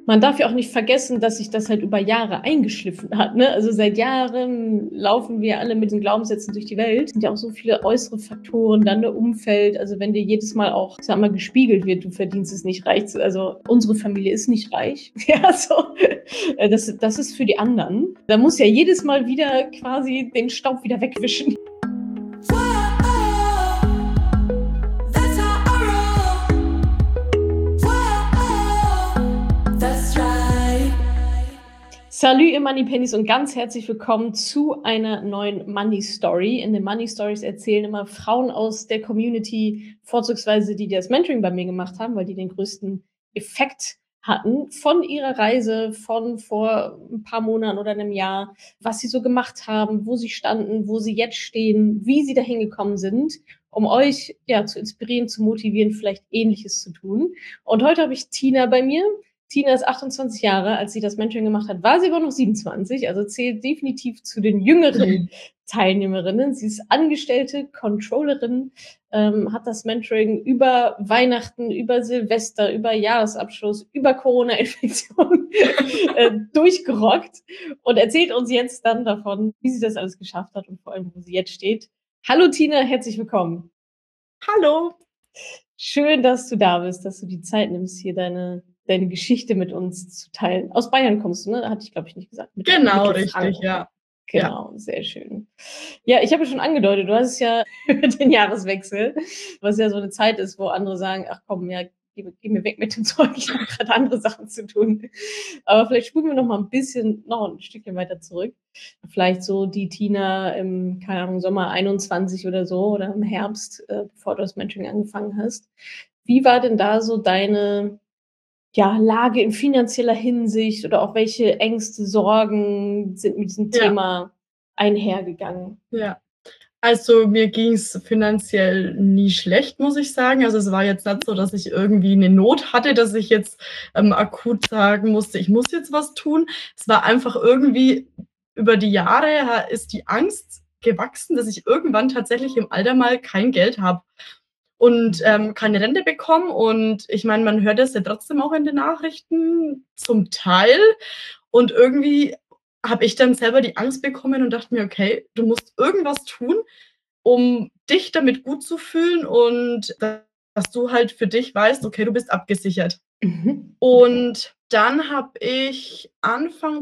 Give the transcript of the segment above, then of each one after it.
Man darf ja auch nicht vergessen, dass sich das halt über Jahre eingeschliffen hat, ne? Also seit Jahren laufen wir alle mit den Glaubenssätzen durch die Welt. Es sind ja auch so viele äußere Faktoren, dann der Umfeld. Also wenn dir jedes Mal auch, sag mal, gespiegelt wird, du verdienst es nicht reich. Also unsere Familie ist nicht reich. Ja, so. Das ist für die anderen. Da muss ja jedes Mal wieder quasi den Staub wieder wegwischen. Salut ihr Moneypennies und ganz herzlich willkommen zu einer neuen Money Story. In den Money Stories erzählen immer Frauen aus der Community, vorzugsweise die das Mentoring bei mir gemacht haben, weil die den größten Effekt hatten von ihrer Reise von vor ein paar Monaten oder einem Jahr, was sie so gemacht haben, wo sie standen, wo sie jetzt stehen, wie sie dahin gekommen sind, um euch ja zu inspirieren, zu motivieren, vielleicht Ähnliches zu tun. Und heute habe ich Tina bei mir. Tina ist 28 Jahre, als sie das Mentoring gemacht hat, war sie aber noch 27, also zählt definitiv zu den jüngeren Teilnehmerinnen. Sie ist angestellte Controllerin, hat das Mentoring über Weihnachten, über Silvester, über Jahresabschluss, über Corona-Infektion durchgerockt und erzählt uns jetzt dann davon, wie sie das alles geschafft hat und vor allem, wo sie jetzt steht. Hallo Tina, herzlich willkommen. Hallo. Schön, dass du da bist, dass du die Zeit nimmst, hier deine Geschichte mit uns zu teilen. Aus Bayern kommst du, ne? Hatte ich, glaube ich, nicht gesagt. Genau, richtig, ja. Genau, ja. Sehr schön. Ja, ich habe ja schon angedeutet, du hast es ja über den Jahreswechsel, was ja so eine Zeit ist, wo andere sagen, ach komm, ja, geh mir weg mit dem Zeug, ich habe gerade andere Sachen zu tun. Aber vielleicht spulen wir noch mal ein Stückchen weiter zurück. Vielleicht so die Tina im, keine Ahnung, Sommer 21 oder so oder im Herbst, bevor du das Mentoring angefangen hast. Wie war denn da so deine Lage in finanzieller Hinsicht oder auch welche Ängste, Sorgen sind mit diesem Thema einhergegangen? Ja. Also mir ging es finanziell nie schlecht, muss ich sagen. Also es war jetzt nicht so, dass ich irgendwie eine Not hatte, dass ich jetzt akut sagen musste, ich muss jetzt was tun. Es war einfach irgendwie über die Jahre ist die Angst gewachsen, dass ich irgendwann tatsächlich im Alter mal kein Geld habe und keine Rente bekomme. Und ich meine, man hört das ja trotzdem auch in den Nachrichten zum Teil. Und irgendwie habe ich dann selber die Angst bekommen und dachte mir, okay, du musst irgendwas tun, um dich damit gut zu fühlen und dass du halt für dich weißt, okay, du bist abgesichert. Mhm. Und dann habe ich Anfang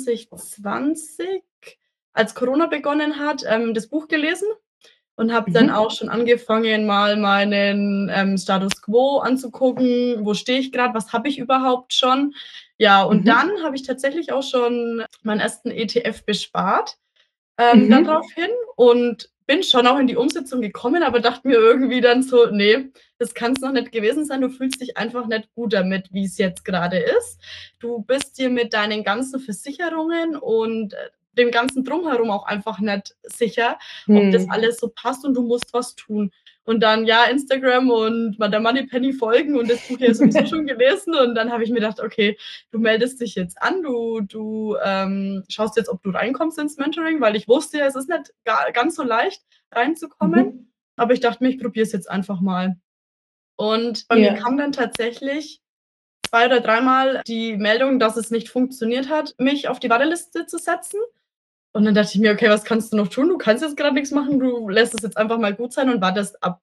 2020, als Corona begonnen hat, das Buch gelesen und habe dann auch schon angefangen, mal meinen Status Quo anzugucken. Wo stehe ich gerade? Was habe ich überhaupt schon? Ja, und dann habe ich tatsächlich auch schon meinen ersten ETF bespart daraufhin und bin schon auch in die Umsetzung gekommen, aber dachte mir irgendwie dann so, nee, das kann es noch nicht gewesen sein. Du fühlst dich einfach nicht gut damit, wie es jetzt gerade ist. Du bist dir mit deinen ganzen Versicherungen und dem ganzen Drumherum auch einfach nicht sicher, ob das alles so passt und du musst was tun. Und dann, Instagram und der Moneypenny folgen und das Buch ja sowieso schon gelesen. Und dann habe ich mir gedacht, okay, du meldest dich jetzt an, du schaust jetzt, ob du reinkommst ins Mentoring, weil ich wusste ja, es ist nicht ganz so leicht reinzukommen. Aber ich dachte mir, ich probiere es jetzt einfach mal. Und bei mir kam dann tatsächlich 2 oder 3 Mal die Meldung, dass es nicht funktioniert hat, mich auf die Warteliste zu setzen. Und dann dachte ich mir, okay, was kannst du noch tun? Du kannst jetzt gerade nichts machen, du lässt es jetzt einfach mal gut sein und wartest ab.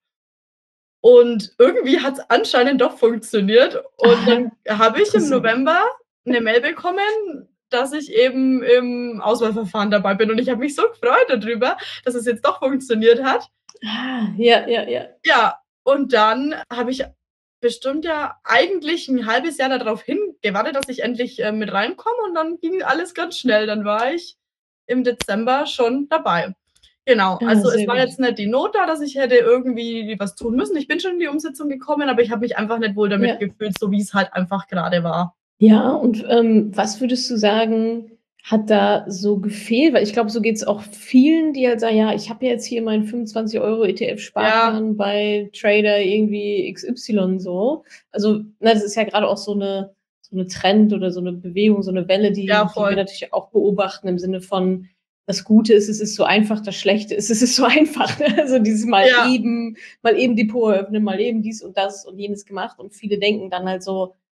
Und irgendwie hat es anscheinend doch funktioniert. Und dann habe ich im November eine Mail bekommen, dass ich eben im Auswahlverfahren dabei bin. Und ich habe mich so gefreut darüber, dass es jetzt doch funktioniert hat. Ja. Ja, und dann habe ich bestimmt eigentlich ein halbes Jahr darauf hingewartet, dass ich endlich mit reinkomme. Und dann ging alles ganz schnell. Dann war ich im Dezember schon dabei. Genau, also es war jetzt nicht die Not da, dass ich hätte irgendwie was tun müssen. Ich bin schon in die Umsetzung gekommen, aber ich habe mich einfach nicht wohl damit gefühlt, so wie es halt einfach gerade war. Ja, und was würdest du sagen, hat da so gefehlt? Weil ich glaube, so geht es auch vielen, die halt sagen, ja, ich habe jetzt hier meinen 25 € ETF-Sparplan bei Trader irgendwie XY so. Also, das ist ja gerade auch so eine Trend oder so eine Bewegung, so eine Welle, die wir natürlich auch beobachten im Sinne von, das Gute ist, es ist so einfach, das Schlechte ist, es ist so einfach. Ne? Also dieses mal eben Depot eröffnen, mal eben dies und das und jenes gemacht. Und viele denken dann halt so,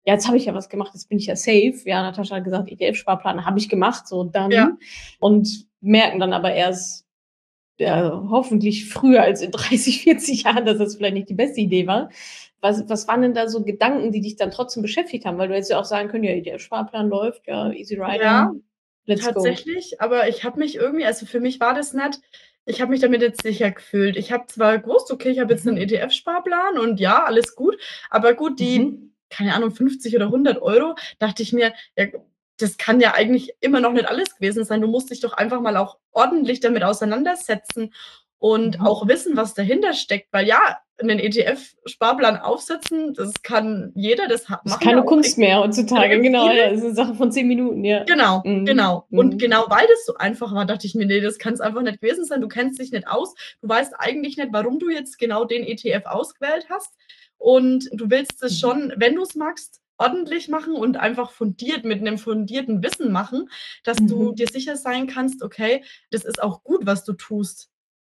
ja, jetzt habe ich ja was gemacht, jetzt bin ich ja safe. Ja, Natascha hat gesagt, ETF-Sparplan habe ich gemacht, so Ja. dann. Und merken dann aber erst, ja, hoffentlich früher als in 30, 40 Jahren, dass das vielleicht nicht die beste Idee war. Was waren denn da so Gedanken, die dich dann trotzdem beschäftigt haben? Weil du hättest ja auch sagen können, ja, der Sparplan läuft, ja, easy rider, Ja, let's go. tatsächlich, aber ich habe mich irgendwie, also für mich war das nicht, ich habe mich damit jetzt sicher gefühlt. Ich habe zwar gewusst, okay, ich habe jetzt 'nen Mhm. ETF-Sparplan und ja, alles gut, aber gut, die, Mhm. keine Ahnung, 50 oder 100 € dachte ich mir: „Ja, das kann ja eigentlich immer noch nicht alles gewesen sein. Du musst dich doch einfach mal auch ordentlich damit auseinandersetzen und Mhm. auch wissen, was dahinter steckt.“ Weil ja, 'nen ETF-Sparplan aufsetzen, das kann jeder, das ha Ist machen ja keine auch Kunst mehr heutzutage, extrem genau, viele. ja, ist 'ne Sache von 10 Minuten, ja. Genau, Mhm. genau. Und Mhm. genau weil das so einfach war, dachte ich mir: „Ne, das kann's einfach nicht gewesen sein. Du kennst dich nicht aus. Du weißt eigentlich nicht, warum du jetzt genau den ETF ausgewählt hast. Und du willst es Mhm. schon, wenn du's magst, ordentlich machen und einfach fundiert mit 'nem fundierten Wissen machen, dass du Mhm. dir sicher sein kannst, okay, das ist auch gut, was du tust.“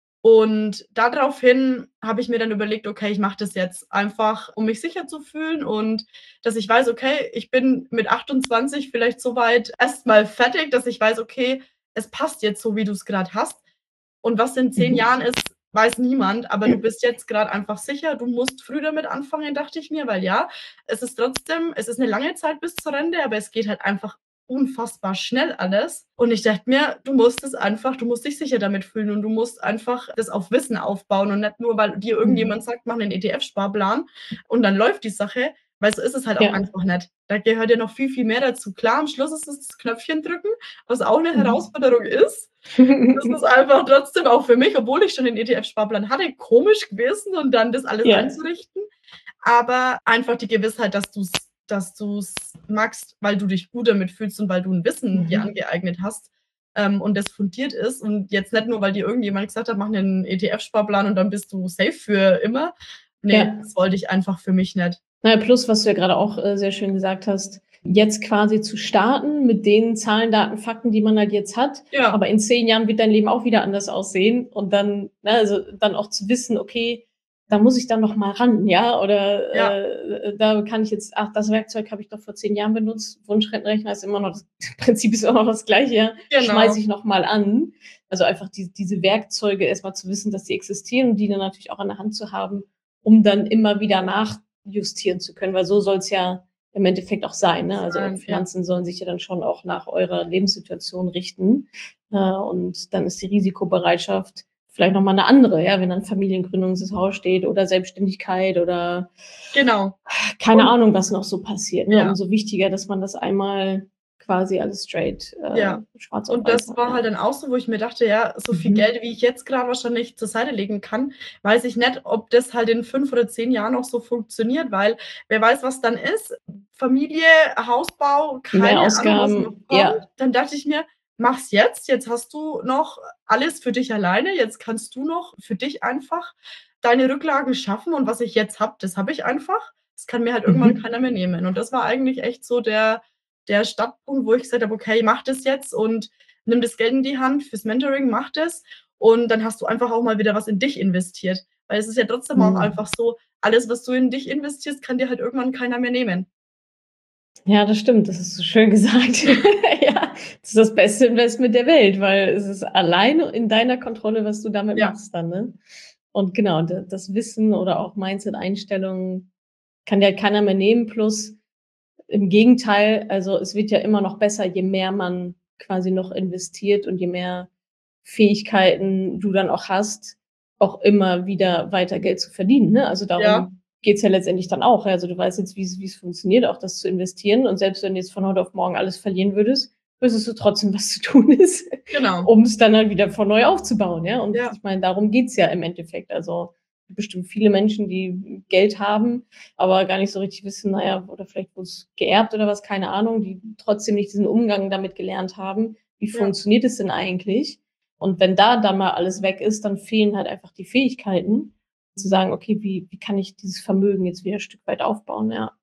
Und daraufhin habe ich mir dann überlegt: „Okay, ich mache das jetzt einfach, um mich sicher zu fühlen und dass ich weiß, okay, ich bin mit 28 vielleicht so weit erst mal fertig, dass ich weiß, okay, es passt jetzt so, wie du's grad hast. Und was in 10 Mhm. Jahren ist, weiß niemand, aber du bist jetzt grad einfach sicher, du musst früh damit anfangen“, dachte ich mir, weil ja, es ist 'ne lange Zeit bis zur Rente, aber es geht halt einfach unfassbar schnell alles. Und ich dachte mir: Du musst dich sicher damit fühlen und du musst einfach das auf Wissen aufbauen und nicht nur, weil dir Mhm. irgendjemand sagt: „Mach 'nen ETF-Sparplan“ und dann läuft die Sache, weil so ist es halt auch Ja. einfach nicht. Da gehört ja noch viel, viel mehr dazu. Klar, am Schluss ist es das Knöpfchen drücken, was auch 'ne Mhm. Herausforderung ist. Das ist einfach trotzdem auch für mich, obwohl ich schon den ETF-Sparplan hatte, komisch gewesen und dann das alles Ja. einzurichten. Aber einfach die Gewissheit, dass du's magst, weil du dich gut damit fühlst und weil du 'n Wissen dir Mhm. angeeignet hast, und das fundiert ist und jetzt nicht nur, weil dir irgendjemand gesagt hat: „Mach 'nen ETF-Sparplan und dann bist du safe für immer.“ Ne, Ja. das wollte ich einfach für mich nicht. Na ja, plus, was du ja grade auch, sehr schön gesagt hast, jetzt quasi zu starten mit den Zahlen, Daten, Fakten, die man halt jetzt hat, Ja, aber in 10 Jahren wird dein Leben auch wieder anders aussehen und dann, ne, also, dann auch zu wissen: „Okay, da muss ich dann noch mal ran, ja, oder, ja, da kann ich jetzt ach, das Werkzeug habe ich doch vor 10 Jahren benutzt. Wunschrentenrechner ist immer noch das Prinzip ist immer noch das Gleiche, ja, schmeiße genau. ich noch mal an.“ Also, einfach diese Werkzeuge erst mal zu wissen, dass die existieren und die dann natürlich auch an der Hand zu haben, um dann immer wieder nachjustieren zu können, weil so soll's ja im Endeffekt auch sein, ne? Also, eure Ja, Finanzen sollen sich ja dann schon auch nach eurer Lebenssituation richten. Und dann ist die Risikobereitschaft vielleicht noch mal 'ne andere, ja, wenn dann Familiengründung ins Haus steht oder Selbstständigkeit oder genau. keine Und Ahnung, was noch so passiert, ne? ja. Umso wichtiger, dass man das einmal quasi alles straight, Ja. schwarz auf Und weiß das hat, war halt ja. dann auch so, wo ich mir dachte: „Ja, so viel Mhm. Geld, wie ich jetzt grad wahrscheinlich zur Seite legen kann, weiß ich nicht, ob das halt in 5 oder 10 Jahren noch so funktioniert“, weil wer weiß, was dann ist. Familie, Hausbau, Mehr keine Ahnung, was noch Ausgaben, kommt. ja. Dann dachte ich mir: „Mach's jetzt. Jetzt hast du noch alles für dich alleine. Jetzt kannst du noch für dich einfach deine Rücklagen schaffen und was ich jetzt habe, das habe ich einfach. Das kann mir halt irgendwann Mhm. keiner mehr nehmen.“ Und das war eigentlich echt so der Startpunkt, wo ich gesagt habe: „Okay, mach das jetzt und nimm das Geld in die Hand fürs Mentoring, mach das.“ Und dann hast du einfach auch mal wieder was in dich investiert. Weil es ist ja trotzdem auch Mhm. einfach so, alles, was du in dich investierst, kann dir halt irgendwann keiner mehr nehmen. Ja, das stimmt, das hast du schön gesagt. Ja, das ist das beste Investment der Welt, weil es ist alleine in deiner Kontrolle, was du damit Ja, machst dann, ne? Und genau, das Wissen oder auch Mindset-Einstellungen kann dir halt keiner mehr nehmen, plus im Gegenteil, also, es wird ja immer noch besser, je mehr man quasi noch investiert und je mehr Fähigkeiten du dann auch hast, auch immer wieder weiter Geld zu verdienen, ne? Also, ja, darum geht's ja letztendlich dann auch. Ja, also, du weißt jetzt, wie's funktioniert, auch das zu investieren und selbst wenn du jetzt von heute auf morgen alles verlieren würdest, wüsstest du trotzdem, was zu tun ist, genau. um's dann halt wieder von neu aufzubauen, ja? Und Ja, ich meine, darum geht's ja im Endeffekt. Also, bestimmt viele Menschen, die Geld haben, aber gar nicht so richtig wissen, na ja, oder vielleicht wurd's geerbt oder was, keine Ahnung, die trotzdem nicht diesen Umgang damit gelernt haben. Wie ja, funktioniert es denn eigentlich? Und wenn da dann mal alles weg ist, dann fehlen halt einfach die Fähigkeiten, zu sagen: „Okay, wie kann ich dieses Vermögen jetzt wieder 'n Stück weit aufbauen?“ Ja.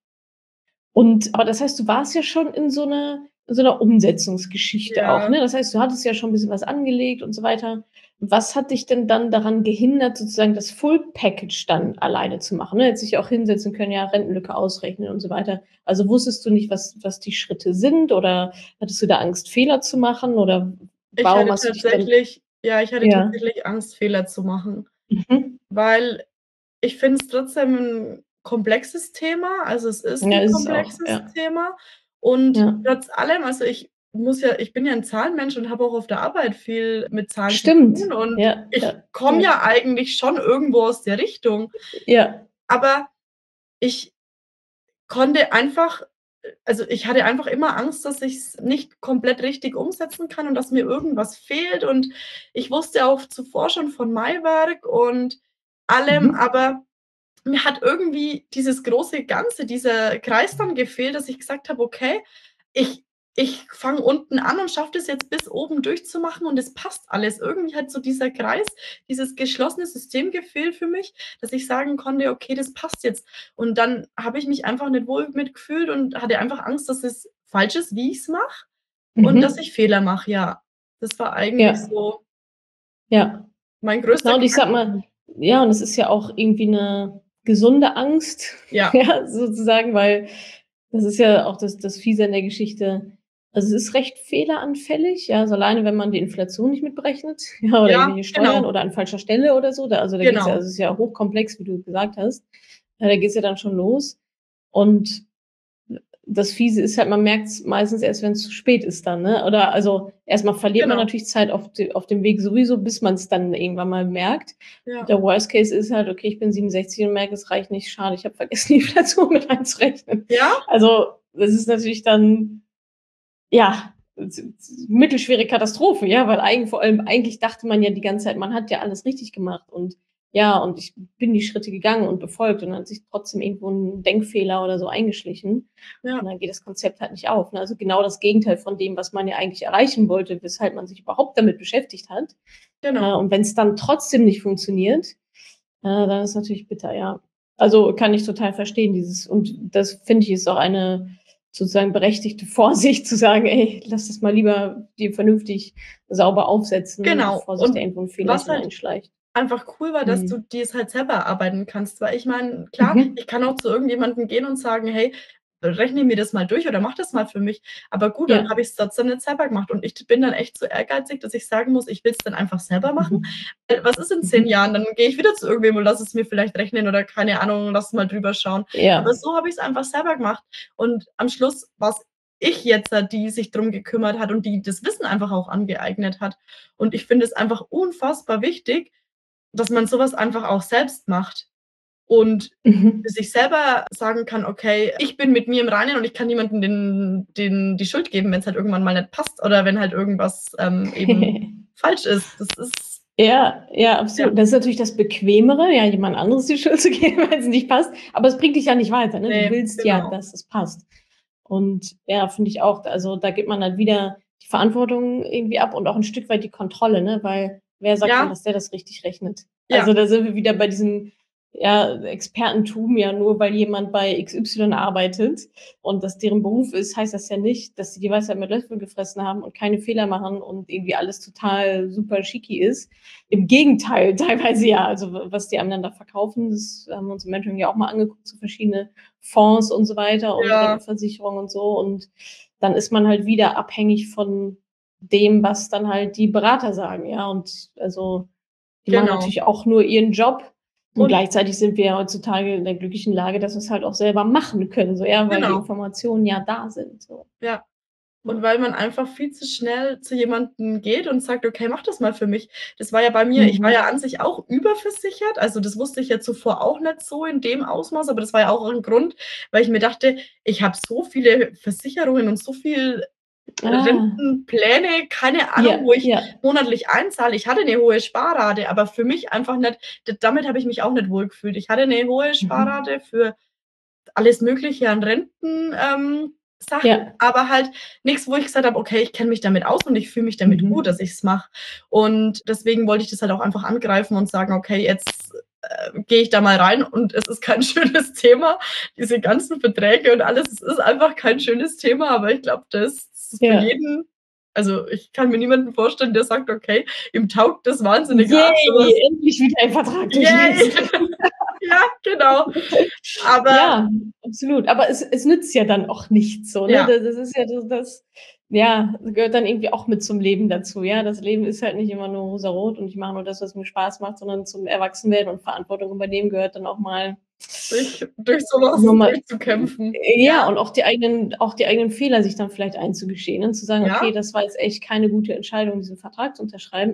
Und aber das heißt, du warst ja schon in so 'ner Umsetzungsgeschichte auch, ja, ne? Das heißt, du hattest ja schon 'n bisschen was angelegt und so weiter. was hat dich denn dann daran gehindert, sozusagen das Full Package dann alleine zu machen, ne? Hättest dich auch hinsetzen können, ja, Rentenlücke ausrechnen und so weiter. Also, wusstest du nicht, was die Schritte sind oder hattest du da Angst, Fehler zu machen oder Ich warum hatte hast du dich dann tatsächlich ja, ich hatte ja. tatsächlich Angst, Fehler zu machen, Mhm. weil ich finde es trotzdem 'n komplexes Thema. Also, es ist Ja, 'n ist es auch, komplexes ja. Thema und Ja. trotz allem also, ich bin ja 'n Zahlenmensch und habe auch auf der Arbeit viel mit Zahlen zu Stimmt. tun und Ja, ich ja, komme ja. ja eigentlich schon irgendwo aus der Richtung, Ja. aber ich konnte einfach also, ich hatte einfach immer Angst, dass ich's nicht komplett richtig umsetzen kann und dass mir irgendwas fehlt und ich wusste auch zuvor schon von Maiwerk und allem, Mhm. aber mir hat irgendwie dieses große Ganze, dieser Kreis dann gefehlt, dass ich gesagt habe: „Okay, ich ich fange unten an und schaffe das jetzt bis oben durchzumachen und es passt alles.“ Irgendwie hat so dieser Kreis, dieses geschlossene System gefehlt für mich, dass ich sagen konnte: „Okay, das passt jetzt.“ Und dann habe ich mich einfach nicht wohl mit gefühlt und hatte einfach Angst, dass es falsch ist, wie ich's mache und dass Mhm. ich Fehler mache, ja. Das war eigentlich Ja, so ja. mein Na, größter und ich sage mal Knackpunkt. ja, und es ist ja auch irgendwie 'ne gesunde Angst, Ja, ja, sozusagen, weil das ist ja auch das Fiese an der Geschichte. Also, es ist recht fehleranfällig, ja, also alleine, wenn man die Inflation nicht mitberechnet, ja, oder ja, irgendwelche Steuern genau, oder an falscher Stelle oder so. Da geht's ja genau. also, es ist ja hochkomplex, wie du gesagt hast. Da geht's ja dann schon los. Und das Fiese ist halt, man merkt's meistens erst, wenn's zu spät ist dann, ne? Oder also, erst mal verliert man Genau, natürlich Zeit auf dem Weg sowieso, bis man's dann irgendwann mal merkt. ja. Der Worst Case ist halt: „Okay, ich bin 67 und merke, es reicht nicht. Schade, ich habe vergessen, die Inflation mit einzurechnen.“ Ja, Also, das ist natürlich dann, ja, mittelschwere Katastrophe, ja, weil vor allem eigentlich dachte man ja die ganze Zeit, man hat ja alles richtig gemacht und ja, und ich bin die Schritte gegangen und befolgt und dann hat sich trotzdem irgendwo 'n Denkfehler oder so eingeschlichen und ja, dann geht das Konzept halt nicht auf, ne? Also, genau das Gegenteil von dem, was man ja eigentlich erreichen wollte, weshalb man sich überhaupt damit beschäftigt hat. genau. Und wenn's dann trotzdem nicht funktioniert, dann ist natürlich bitter, ja. Also, kann ich total verstehen, dieses und das finde ich, ist auch eine sozusagen berechtigte Vorsicht zu sagen: „Ey, lass das mal lieber dir vernünftig sauber aufsetzen, Genau. bevor sich da Und irgendwo 'n was Fehlerchen halt einschleicht.“ einfach cool war, dass du Mhm. dir's halt selber erarbeiten kannst. Weil ich meine, klar, Mhm. ich kann auch zu irgendjemandem gehen und sagen: „Hey, rechne mir das mal durch oder mach das mal für mich.“ Aber gut, dann Ja. habe ich's trotzdem nicht selber gemacht und ich bin dann echt so ehrgeizig, dass ich sagen muss, ich will's dann einfach selber machen. Mhm. Was ist in 10 Mhm. Jahren? Dann gehe ich wieder zu irgendwem und lasse es mir vielleicht rechnen oder keine Ahnung, lass mal drüber schauen. Aber Ja. so habe ich's einfach selber gemacht und am Schluss war's ich jetzt, die sich drum gekümmert hat und die das Wissen einfach auch angeeignet hat. Und ich finde es einfach unfassbar wichtig, dass man so was einfach auch selbst macht und für Mhm. sich selber sagen kann: „Okay, ich bin mit mir im Reinen und ich kann niemandem die Schuld geben, wenn's halt irgendwann mal nicht passt oder wenn halt irgendwas, eben falsch ist.“ Das ist Ja, ja, ja, absolut. Das ist natürlich das Bequemere, ja, jemand anderes die Schuld zu geben, wenn's nicht passt, aber es bringt dich ja nicht weiter, ne? Du ne, willst ja, genau. dass es passt. Und ja, finde ich auch, also, da gibt man halt wieder die Verantwortung irgendwie ab und auch 'n Stück weit die Kontrolle, ne? Weil wer sagt denn, Ja, dass der das richtig rechnet? ja, Also, da sind wir wieder bei diesem, ja, Expertentum, ja, nur weil jemand bei XY arbeitet und das deren Beruf ist, heißt das ja nicht, dass sie die Weisheit mit Löffeln gefressen haben und keine Fehler machen und irgendwie alles total super schicki ist. Im Gegenteil, teilweise ja. Also, was die anderen da verkaufen, das haben wir uns im Mentoring ja auch mal angeguckt, so verschiedene Fonds und so weiter und ja, Rentenversicherung und so. Und dann ist man halt wieder abhängig von dem, was dann halt die Berater sagen, ja. Und also, die machen genau. natürlich auch nur ihren Job und Und gleichzeitig sind wir ja heutzutage in der glücklichen Lage, dass wir's halt auch selber machen können, so, ja, weil die genau, Informationen ja da sind, so. ja. Ja. Und weil man einfach viel zu schnell zu jemandem geht und sagt: „Okay, mach das mal für mich.“ Das war ja bei mir ich war ja Mhm. an sich auch überversichert, also, das wusste ich ja zuvor auch nicht so in dem Ausmaß, aber das war ja auch 'n Grund, weil ich mir dachte: „Ich habe so viele Versicherungen und so viel Ah, Rentenpläne, keine Ahnung, ja, wo ich ja. monatlich einzahle.“ Ich hatte 'ne hohe Sparrate, aber für mich einfach nicht damit habe ich mich auch nicht wohlgefühlt. Ich hatte 'ne hohe Mhm. Sparrate für alles Mögliche an Renten Sachen, Ja. aber halt nix, wo ich gesagt habe: „Okay, ich kenne mich damit aus und ich fühle mich damit gut, Mhm. dass ich's mache.“ Und deswegen wollte ich das halt auch einfach angreifen und sagen: „Okay, jetzt, gehe ich da mal rein und es ist kein schönes Thema, diese ganzen Verträge und alles. Es ist einfach kein schönes Thema, aber ich glaube, das ist für Ja. jeden Also, ich kann mir niemanden vorstellen, der sagt: „Okay, ihm taugt das wahnsinnig arg, so was." Yay, endlich wieder ein Vertrag Yay! durchlesen. Ja, genau. Aber Ja, absolut. Aber es nützt ja dann auch nichts so, ne? ja, Das ist ja das ja, gehört dann irgendwie auch mit zum Leben dazu, ja? Das Leben ist halt nicht immer nur rosarot und ich mache nur das, was mir Spaß macht, sondern zum Erwachsenwerden und Verantwortung übernehmen gehört dann auch mal durch so was noch mal durchzukämpfen. ja, Ja, und auch die eigenen Fehler sich dann vielleicht einzugestehen und zu sagen: „Okay, ja, das war jetzt echt keine gute Entscheidung, diesen Vertrag zu unterschreiben.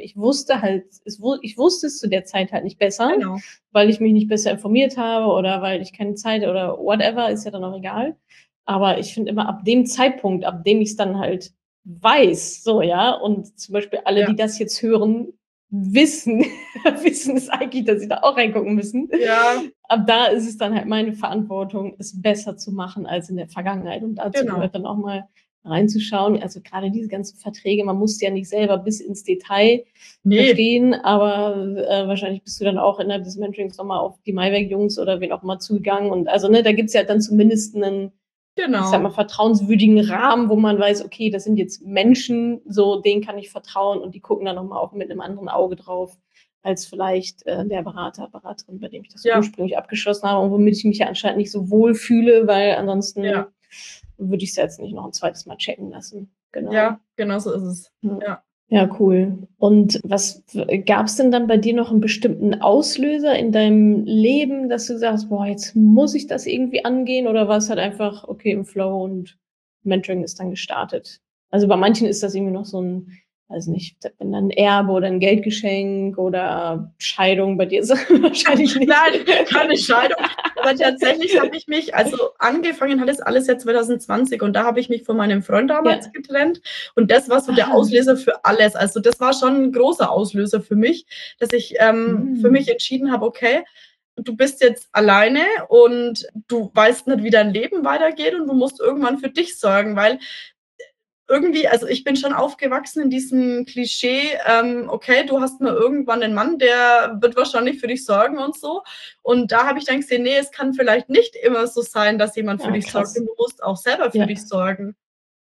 Ich wusste es zu der Zeit halt nicht besser, genau. weil ich mich nicht besser informiert habe oder weil ich keine Zeit oder whatever, ist ja dann auch egal. Aber ich finde immer ab dem Zeitpunkt, ab dem ich's dann halt weiß, so, ja, und zum Beispiel alle, Ja, die das jetzt hören, wissen wissen es eigentlich, dass sie da auch reingucken müssen. ja, Ab da ist es dann halt meine Verantwortung, es besser zu machen als in der Vergangenheit. Und dazu genau. gehört dann auch mal reinzuschauen. Also gerade diese ganzen Verträge, man muss die ja nicht selber bis ins Detail Ne, verstehen, aber wahrscheinlich bist du dann auch innerhalb des Mentorings nochmal auf die Maiwerk-Jungs oder wen auch immer zugegangen. Und also, ne, da gibt's ja dann zumindest einen, ich sag genau. mal, vertrauenswürdigen Rahmen, wo man weiß, okay, das sind jetzt Menschen, so denen kann ich vertrauen und die gucken dann nochmal auch mit einem anderen Auge drauf als vielleicht der Berater, Beraterin, bei dem ich das Ja, ursprünglich abgeschlossen habe und womit ich mich ja anscheinend nicht so wohl fühle, weil ja, ansonsten würde ich es jetzt nicht noch ein zweites Mal checken lassen. Genau. ja, genau so ist es. Ja. Ja. Ja, cool. Und was gab es denn dann bei dir noch einen bestimmten Auslöser in deinem Leben, dass du sagst: „Boah, jetzt muss ich das irgendwie angehen“, oder war es halt einfach, okay, im Flow und Mentoring ist dann gestartet? Also, bei manchen ist das irgendwie noch so 'n, weiß nicht, wenn dann Erbe oder 'n Geldgeschenk oder Scheidung, bei dir ist das wahrscheinlich nicht. Nein, keine Scheidung. Aber tatsächlich habe ich mich also, angefangen hat das alles ja 2020 und da habe ich mich von meinem Freund damals Ja. getrennt und das war so der Ah. Auslöser für alles. Also, das war schon 'n großer Auslöser für mich, dass ich, für mich Mhm. entschieden habe: „Okay, du bist jetzt alleine und du weißt nicht, wie dein Leben weitergeht und du musst irgendwann für dich sorgen", weil irgendwie also, ich bin schon aufgewachsen in diesem Klischee, okay, du hast mal irgendwann 'nen Mann, der wird wahrscheinlich für dich sorgen und so. Und da habe ich dann gesehen: „Ne, es kann vielleicht nicht immer so sein, dass jemand für Ah, dich sorgt und krass. du musst auch selber für dich Ja. sorgen."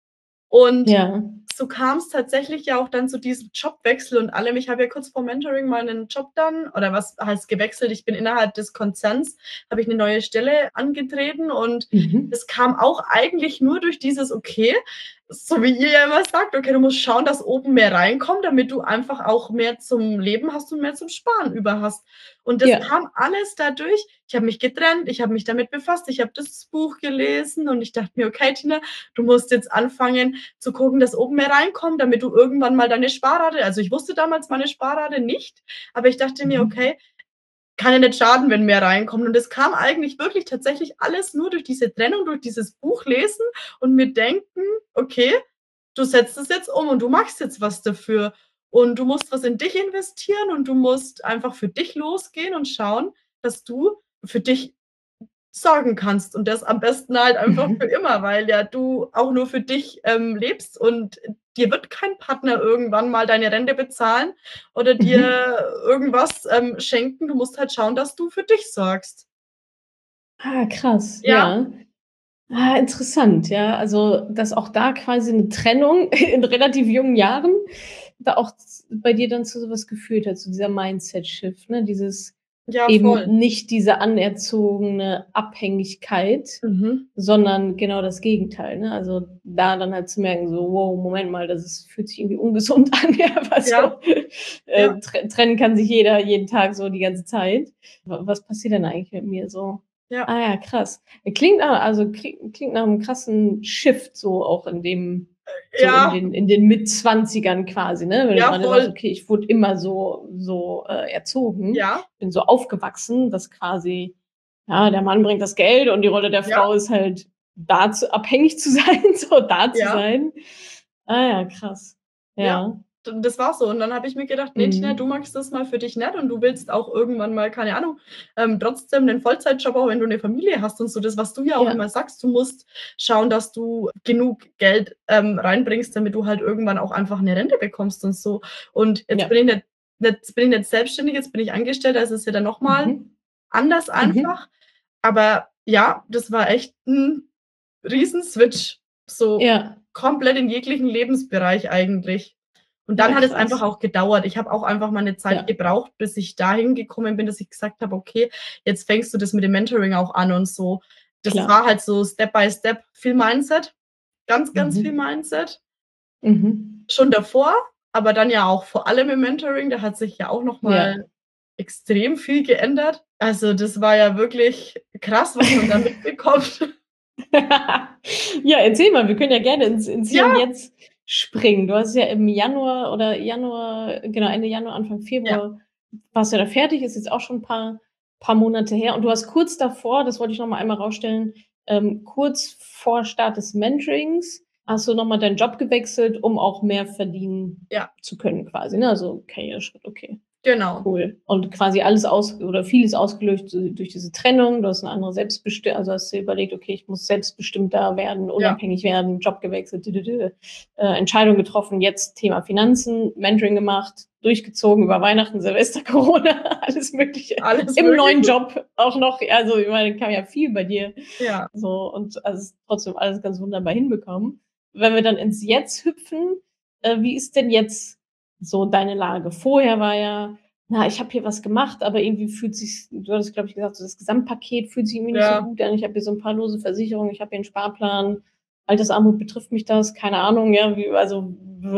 Und Ja. so kam's tatsächlich ja auch dann zu diesem Jobwechsel und allem. Ich habe ja kurz vor Mentoring meinen Job dann oder was heißt gewechselt, ich bin innerhalb des Konzerns habe ich 'ne neue Stelle angetreten und Mhm. es kam auch eigentlich nur durch dieses: „Okay", so wie ihr ja immer sagt: „Okay, du musst schauen, dass oben mehr reinkommt, damit du einfach auch mehr zum Leben hast und mehr zum Sparen über hast." Und das Ja. kam alles dadurch. Ich habe mich getrennt, ich habe mich damit befasst, ich habe das Buch gelesen und ich dachte mir: „Okay, Tina, du musst jetzt anfangen zu gucken, dass oben mehr reinkommt, damit du irgendwann mal deine Sparrate" also, ich wusste damals meine Sparrate nicht, aber ich dachte mir: Mhm. „Okay, kann ja nicht schaden, wenn mehr reinkommt." Und es kam eigentlich wirklich tatsächlich alles nur durch diese Trennung, durch dieses Buch lesen und mir denken: „Okay, du setzt es jetzt um und du machst jetzt was dafür. Und du musst was in dich investieren und du musst einfach für dich losgehen und schauen, dass du für dich sorgen kannst und das am besten halt einfach für Mhm. immer, weil ja du auch nur für dich, lebst und dir wird kein Partner irgendwann mal deine Rente bezahlen oder Mhm. dir irgendwas, schenken. Du musst halt schauen, dass du für dich sorgst. Ah, krass, Ja, ja. Ah, interessant, ja. Also, dass auch da quasi 'ne Trennung in relativ jungen Jahren da auch bei dir dann zu so was geführt hat, zu dieser Mindset-Shift, ne? Dieses ja, eben voll. nicht diese anerzogene Abhängigkeit, Mhm. sondern genau das Gegenteil, ne? Also, da dann halt zu merken, so: „Wow, Moment mal, fühlt sich irgendwie ungesund an“, ja, Ja, so, ja, trennen kann sich jeder jeden Tag so die ganze Zeit. Was passiert denn eigentlich mit mir so? ja, Ah ja, krass. Klingt nach 'nem krassen Shift so auch ja, in den Mitzwanzigern quasi, ne? Wenn du ja, grade sagst: voll. „Okay, ich wurde immer so erzogen, Ja, bin so aufgewachsen, dass quasi, ja, der Mann bringt das Geld und die Rolle der ja, Frau ist halt, abhängig zu sein, so da zu ja. sein.“ Ah ja, krass. Ja, Ja. d das war so. Und dann habe ich mir gedacht: „Ne, Tina, du Mhm. magst das mal für dich nicht und du willst auch irgendwann mal, keine Ahnung, trotzdem 'nen Vollzeitjob, auch wenn du 'ne Familie hast und so." Das, was du ja auch Ja, immer sagst, du musst schauen, dass du genug Geld, reinbringst, damit du halt irgendwann auch einfach 'ne Rente bekommst und so. Und jetzt ja. bin ich nicht selbstständig, jetzt bin ich Angestellter, es ist ja dann noch mal Mhm. anders Mhm. einfach. Aber ja, das war echt 'n Riesen-Switch, so. Ja. komplett in jeglichen Lebensbereich eigentlich. Und dann Ja, hat es einfach krass. auch gedauert. Ich habe auch einfach mal 'ne Zeit Ja, gebraucht, bis ich dahin gekommen bin, dass ich gesagt habe: „Okay, jetzt fängst du das mit dem Mentoring auch an“ und so. Das klar. war halt so Step by Step, viel Mindset, ganz, ganz viel Mhm. Mindset. Mhm. Schon davor, aber dann ja auch vor allem im Mentoring, da hat sich ja auch noch Ja. mal extrem viel geändert. Also, das war ja wirklich krass, was man da mitbekommt. Ja, erzähl mal, wir können ja gerne ins Hier und Ja, Jetzt springen. Du hast ja im Januar, genau, Ende Januar, Anfang ja, Februar warst du ja da fertig, ist jetzt auch schon 'n paar Monate her und du hast kurz davor, das wollte ich noch mal einmal rausstellen, kurz vor Start des Mentorings hast du noch mal deinen Job gewechselt, um auch mehr verdienen ja, zu können quasi, ne? Also, Karriereschritt, okay. genau. Cool. Und quasi alles oder vieles ausgelöst durch diese Trennung. Du hast 'ne andere also, hast dir überlegt: „Okay, ich muss selbstbestimmter werden, Ja, unabhängig werden, Job gewechselt, Entscheidung getroffen, jetzt Thema Finanzen, Mentoring gemacht, durchgezogen über Weihnachten, Silvester, Corona, alles Mögliche. alles Im neuen Mögliche. Job auch noch. Also, ich meine, kam ja viel bei dir Ja. so und also, trotzdem alles ganz wunderbar hinbekommen. Wenn wir dann ins Jetzt hüpfen, wie ist denn jetzt so deine Lage? Vorher war ja na, ich habe hier was gemacht, aber irgendwie fühlt sich's du hattest, glaube ich, gesagt, so das Gesamtpaket fühlt sich irgendwie nicht so Ja. gut an. Ich habe hier so 'n paar lose Versicherungen, ich habe hier 'n Sparplan. Altersarmut, betrifft mich das? Keine Ahnung, ja, wie also,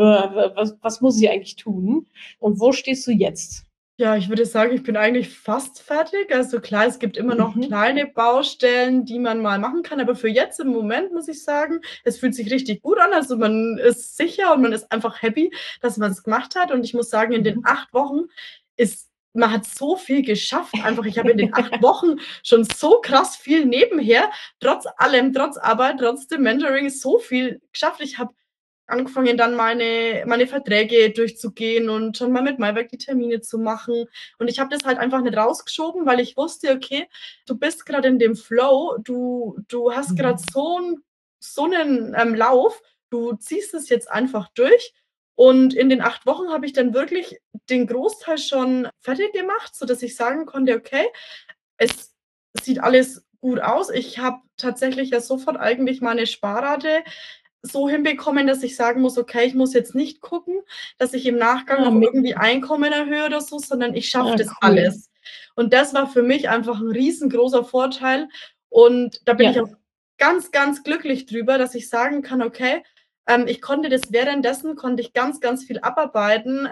was muss ich eigentlich tun? Und wo stehst du jetzt? Ja, ich würde sagen, ich bin eigentlich fast fertig. Also klar, es gibt immer noch Mhm. kleine Baustellen, die man mal machen kann, aber für jetzt im Moment muss ich sagen, es fühlt sich richtig gut an. Also, man ist sicher und man ist einfach happy, dass man's gemacht hat. Und ich muss sagen, in den Mhm. 8 Wochen ist man hat so viel geschafft. Einfach, ich habe in den 8 Wochen schon so krass viel nebenher, trotz allem, trotz Arbeit, trotz dem Mentoring so viel geschafft. Ich habe angefangen, dann meine Verträge durchzugehen und schon mal mit Maiwerk die Termine zu machen. Und ich habe das halt einfach nicht rausgeschoben, weil ich wusste: „Okay, du bist grad in dem Flow, du hast grad Mhm. so 'nen, Lauf, du ziehst es jetzt einfach durch.“ Und in den 8 Wochen habe ich dann wirklich den Großteil schon fertig gemacht, sodass ich sagen konnte: „Okay, es sieht alles gut aus.“ Ich habe tatsächlich ja sofort eigentlich meine Sparrate so hinbekommen, dass ich sagen muss: „Okay, ich muss jetzt nicht gucken, dass ich im Nachgang Ah, noch me irgendwie Einkommen erhöhe oder so, sondern ich schaffe ah, das cool. alles.“ Und das war für mich einfach 'n riesengroßer Vorteil und da bin ich auch Ja. ganz, ganz glücklich drüber, dass ich sagen kann: „Okay, ich konnte das währenddessen konnte ich ganz, ganz viel abarbeiten,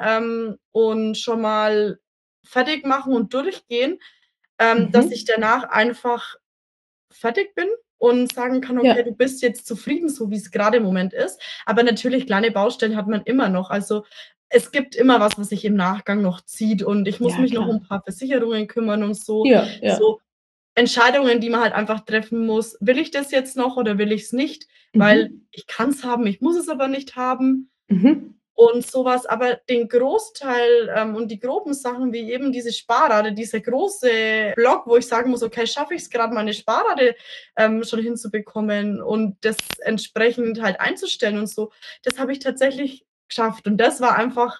und schon mal fertig machen und durchgehen, dass ich Mhm. danach einfach fertig bin und sagen kann: „Okay, Ja. du bist jetzt zufrieden, so wie's grade im Moment ist.“ Aber natürlich, kleine Baustellen hat man immer noch. Also, es gibt immer was, was sich im Nachgang noch zieht und ich muss Ja, mich noch klar. um paar Versicherungen kümmern und so. Ja, ja. So Entscheidungen, die man halt einfach treffen muss. Will ich das jetzt noch oder will ich's nicht? Weil Mhm. ich kann's haben, ich muss es aber nicht haben. Mhm. Und so was, aber den Großteil, und die groben Sachen wie eben diese Sparrate, dieser große Block, wo ich sagen muss: „Okay, schaffe ich's grad, meine Sparrate, schon hinzubekommen und das entsprechend halt einzustellen und so“, das habe ich tatsächlich geschafft. Und das war einfach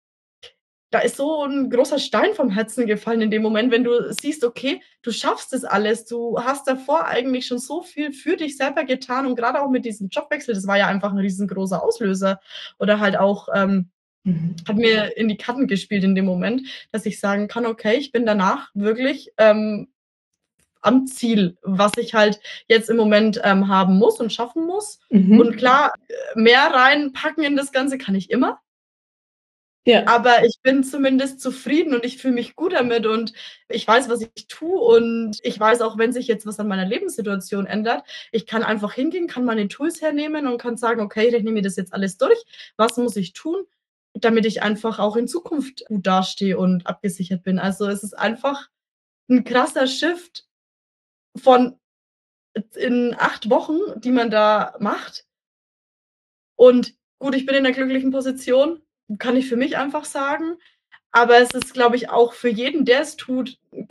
da ist so 'n großer Stein vom Herzen gefallen in dem Moment, wenn du siehst, okay, du schaffst das alles. Du hast davor eigentlich schon so viel für dich selber getan und grade auch mit diesem Jobwechsel, das war ja einfach 'n riesengroßer Auslöser oder halt auch, Mhm. hat mir in die Karten gespielt in dem Moment, dass ich sagen kann: „Okay, ich bin danach wirklich, am Ziel, was ich halt jetzt im Moment, haben muss und schaffen muss.“ Und Mhm. klar, mehr reinpacken in das Ganze kann ich immer, Ja. aber ich bin zumindest zufrieden und ich fühle mich gut damit und ich weiß, was ich tue und ich weiß auch, wenn sich jetzt was an meiner Lebenssituation ändert, ich kann einfach hingehen, kann meine Tools hernehmen und kann sagen: „Okay, ich rechne mir das jetzt alles durch. Was muss ich tun, damit ich einfach auch in Zukunft gut dastehe und abgesichert bin?“ Also, es ist einfach 'n krasser Shift von in 8 Wochen, die man da macht. Und gut, ich bin in 'ner glücklichen Position, kann ich für mich einfach sagen. Aber es ist, glaube ich, auch für jeden, der es tut, 'n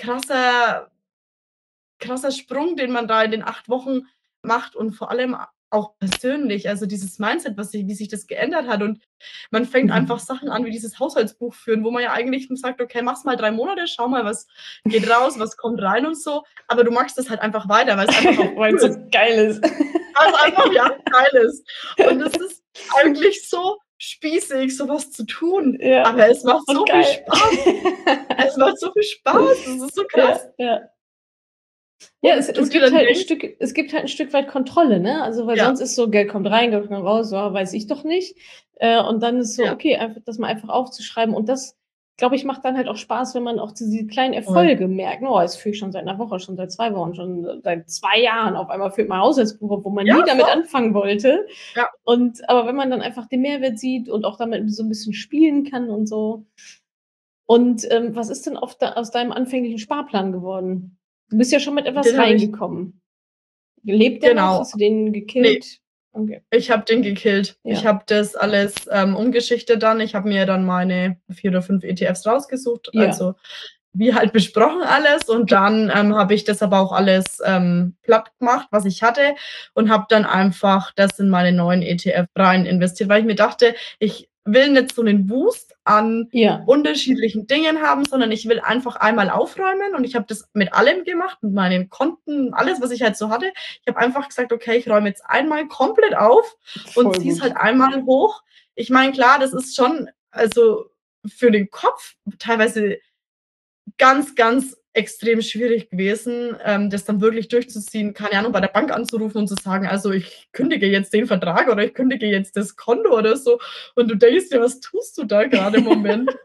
krasser Sprung, den man da in den 8 Wochen macht und vor allem auch persönlich. Also, dieses Mindset, was sich wie sich das geändert hat und man fängt einfach Mhm. Sachen an wie dieses Haushaltsbuch führen, wo man ja eigentlich nur sagt: „Okay, mach's mal 3 Monate, schau mal, was geht raus, was kommt rein“ und so. Aber du machst das halt einfach weiter, weil's einfach auch cool Weil's so ist. geil ist. was einfach ja geil ist. Und es ist eigentlich so spießig, so was zu tun, Ja, aber es macht und so viel geil. Spaß. Es macht so viel Spaß, das ist so Ja, krass. ja. Ja, Und du dir dann denkst es gibt halt 'n Stück weit Kontrolle, ne? Also, weil ja, sonst ist so, Geld kommt rein, Geld kommt raus, ja, weiß ich doch nicht. Und dann ist so, ja, okay, einfach das mal einfach aufzuschreiben und das, glaube ich, macht dann halt auch Spaß, wenn man auch diese kleinen voll. Erfolge merkt, ne: „Oh, jetzt führe ich schon seit 'ner Woche, schon seit 2 Wochen, schon seit 2 Jahren auf einmal führt mein Haushaltsbuch, obwohl man Ja, nie damit voll. anfangen wollte." Ja, Und aber wenn man dann einfach den Mehrwert sieht und auch damit so 'n bisschen spielen kann und so. Und, was ist denn aus deinem anfänglichen Sparplan geworden? Du bist ja schon mit etwas den habe ich reingekommen. Lebt der noch? genau. Hast du den Ne, gekillt? Okay, ich habe den gekillt. Ich ja. habe das alles, umgeschichtet dann. Ich habe mir dann meine 4 oder 5 ETFs rausgesucht, Ja. also wie halt besprochen alles und Ge dann, habe ich das aber auch alles, platt gemacht, was ich hatte und habe dann einfach das in meine neuen ETF rein investiert, weil ich mir dachte, ich will nicht so 'nen Wust an Ja. unterschiedlichen Dingen haben, sondern ich will einfach einmal aufräumen und ich habe das mit allem gemacht, mit meinen Konten, alles, was ich halt so hatte. Ich habe einfach gesagt: „Okay, ich räume jetzt einmal komplett auf und Voll ziehe es halt gut. einmal hoch.“ Ich meine, klar, das ist schon also, für den Kopf teilweise ganz, ganz extrem schwierig gewesen, das dann wirklich durchzuziehen, keine Ahnung, bei der Bank anzurufen und zu sagen: „Also, ich kündige jetzt den Vertrag oder ich kündige jetzt das Konto“ oder so. Und du denkst dir: „Was tust du da grade im Moment?“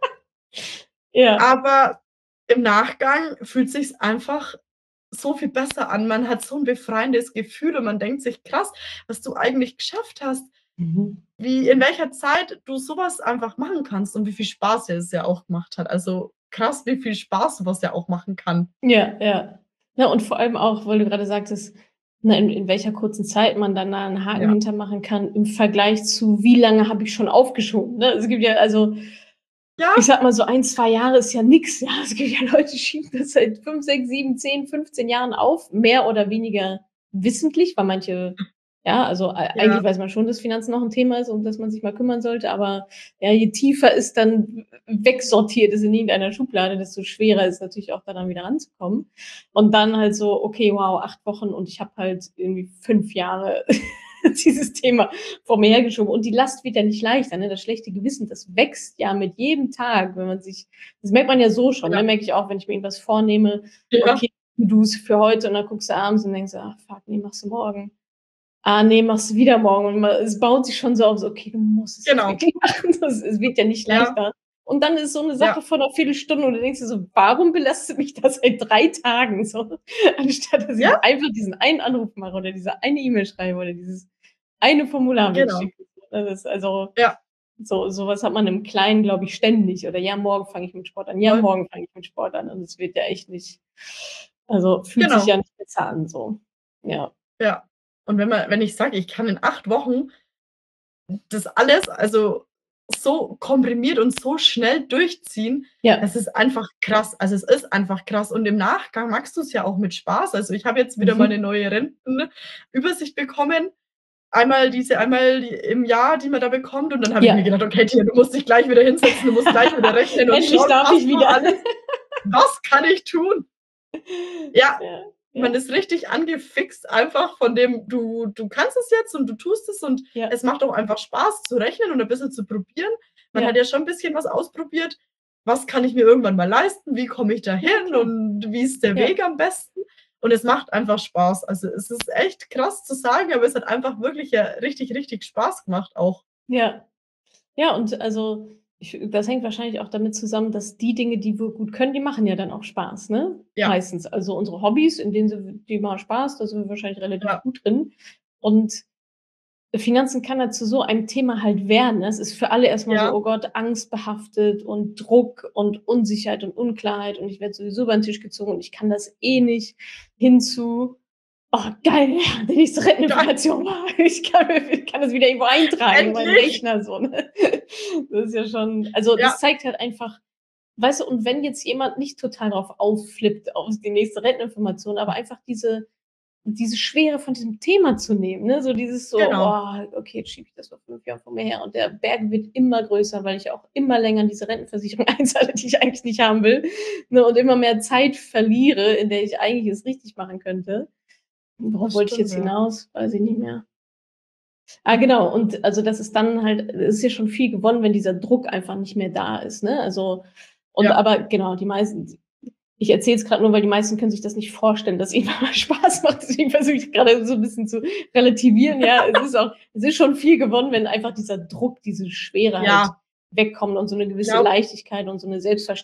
Ja. Aber im Nachgang fühlt sich's einfach so viel besser an. Man hat so 'n befreiendes Gefühl und man denkt sich: „Krass, was du eigentlich geschafft hast, Mhm. wie in welcher Zeit du so was einfach machen kannst und wie viel Spaß dir es ja auch gemacht hat.“ Also, krass, wie viel Spaß so was ja auch machen kann. Ja, ja. Ja, und vor allem auch, weil du grade sagtest, ne, in welcher kurzen Zeit man dann da 'n Haken Ja. hinter machen kann im Vergleich zu: „Wie lange habe ich schon aufgeschoben", ne? Es gibt ja also, Ja, ich sage mal so 1, 2 Jahre ist ja nix, ja. Es gibt ja Leute, die schieben das seit 5, 6, 7, 10, 15 Jahren auf, mehr oder weniger wissentlich, weil manche ja, also, ja, eigentlich weiß man schon, dass Finanzen noch 'n Thema ist, um das man sich mal kümmern sollte, aber ja, je tiefer es dann wegsortiert ist in irgendeiner Schublade, desto schwerer ist natürlich auch da dann wieder ranzukommen. Und dann halt so: „Okay, wow, 8 Wochen und ich habe halt irgendwie 5 Jahre dieses Thema vor mir hergeschoben." Und die Last wird ja nicht leichter, ne? Das schlechte Gewissen, das wächst ja mit jedem Tag, wenn man sich das merkt man ja so schon, ja, ne? Merke ich auch, wenn ich mir irgendwas vornehme, ja, okay, To-dos für heute und dann guckst du abends und denkst: „Ach fuck, ne, machst du morgen. Ah, ne, machst du wieder morgen." Und es baut sich schon so auf, so: „Okay, du musst es jetzt genau. wirklich machen." Es wird ja nicht Ja, leichter. Und dann ist so 'ne Sache ja, von 'ner Viertelstunde und du denkst dir so: „Warum belastet mich das seit 3 Tagen so, anstatt dass ja, ich einfach diesen einen Anruf mache oder diese eine E-Mail schreibe oder dieses eine Formular genau. wegschicken." Das ist also Ja, so was hat man im Kleinen, glaube ich, ständig. Oder: „Ja, morgen fange ich mit Sport an. Ja, voll, morgen fange ich mit Sport an." Und es wird ja echt nicht also, fühlt sich genau, ja nicht besser an so. Ja. ja. Und wenn ich sage, ich kann in 8 Wochen das alles, also, so komprimiert und so schnell durchziehen, Ja. das ist einfach krass. Also, es ist einfach krass und im Nachgang machst du's ja auch mit Spaß. Also, ich habe jetzt wieder meine Mhm. neue Rentenübersicht bekommen. Einmal im Jahr, die man da bekommt und dann habe ich mir Ja. gedacht: „Okay, Tia, du musst dich gleich wieder hinsetzen, du musst gleich wieder rechnen und Endlich schauen, darf ich passt noch wieder. alles? Was kann ich tun?“ Ja, Ja, man ja, ist richtig angefixt einfach von dem, du kannst es jetzt und du tust es und ja, es macht auch einfach Spaß zu rechnen und 'n bisschen zu probieren. Man hat ja, ja schon 'n bisschen was ausprobiert. Was kann ich mir irgendwann mal leisten? Wie komme ich ja, dahin klar. und wie ist der Ja, Weg am besten? Und es macht einfach Spaß. Also, es ist echt krass zu sagen, aber es hat einfach wirklich ja richtig, richtig Spaß gemacht auch. ja. Ja, und also, das hängt wahrscheinlich auch damit zusammen, dass die Dinge, die wir gut können, die machen ja dann auch Spaß, ne? Ja, Meistens. Also, unsere Hobbys, in denen die machen Spaß, da sind wir wahrscheinlich relativ ja, gut drin. Und Finanzen kann halt zu so einem Thema halt werden. Es ist für alle erst mal so: ja, „Oh Gott, angstbehaftet und Druck und Unsicherheit und Unklarheit und ich werde sowieso über 'n Tisch gezogen und ich kann das eh nicht." Hin zu: „Oh geil, ja, die nächste geil, Renteninformation. Ich kann das wieder irgendwo eintragen in meinen endlich. Rechner", so, ne? Das ist ja schon also, Ja, das zeigt halt einfach weißt du, und wenn jetzt jemand nicht total drauf ausflippt auf die nächste Renteninformation, aber einfach diese Schwere von diesem Thema zu nehmen, ne? So dieses so: genau. „Oh, okay, jetzt schiebe ich das vor 5 Jahren vor mir her und der Berg wird immer größer, weil ich auch immer länger in diese Rentenversicherung einzahle, die ich eigentlich nicht haben will, ne, und immer mehr Zeit verliere, in der ich eigentlich es richtig machen könnte." Worauf Das wollte ich stimmt, jetzt ja. hinaus? Weiß ich nicht mehr. Ah, genau. Und also, das ist dann halt es ist ja schon viel gewonnen, wenn dieser Druck einfach nicht mehr da ist, ne? Also und Ja. aber genau, die meisten ich erzähle es grad nur, weil die meisten können sich das nicht vorstellen, dass ihnen mal Spaß macht. Deswegen versuche ich grade so 'n bisschen zu relativieren. Ja, es ist schon viel gewonnen, wenn einfach dieser Druck, diese Schwere halt Ja, wegkommt und so 'ne ich gewisse glaube Leichtigkeit und so 'ne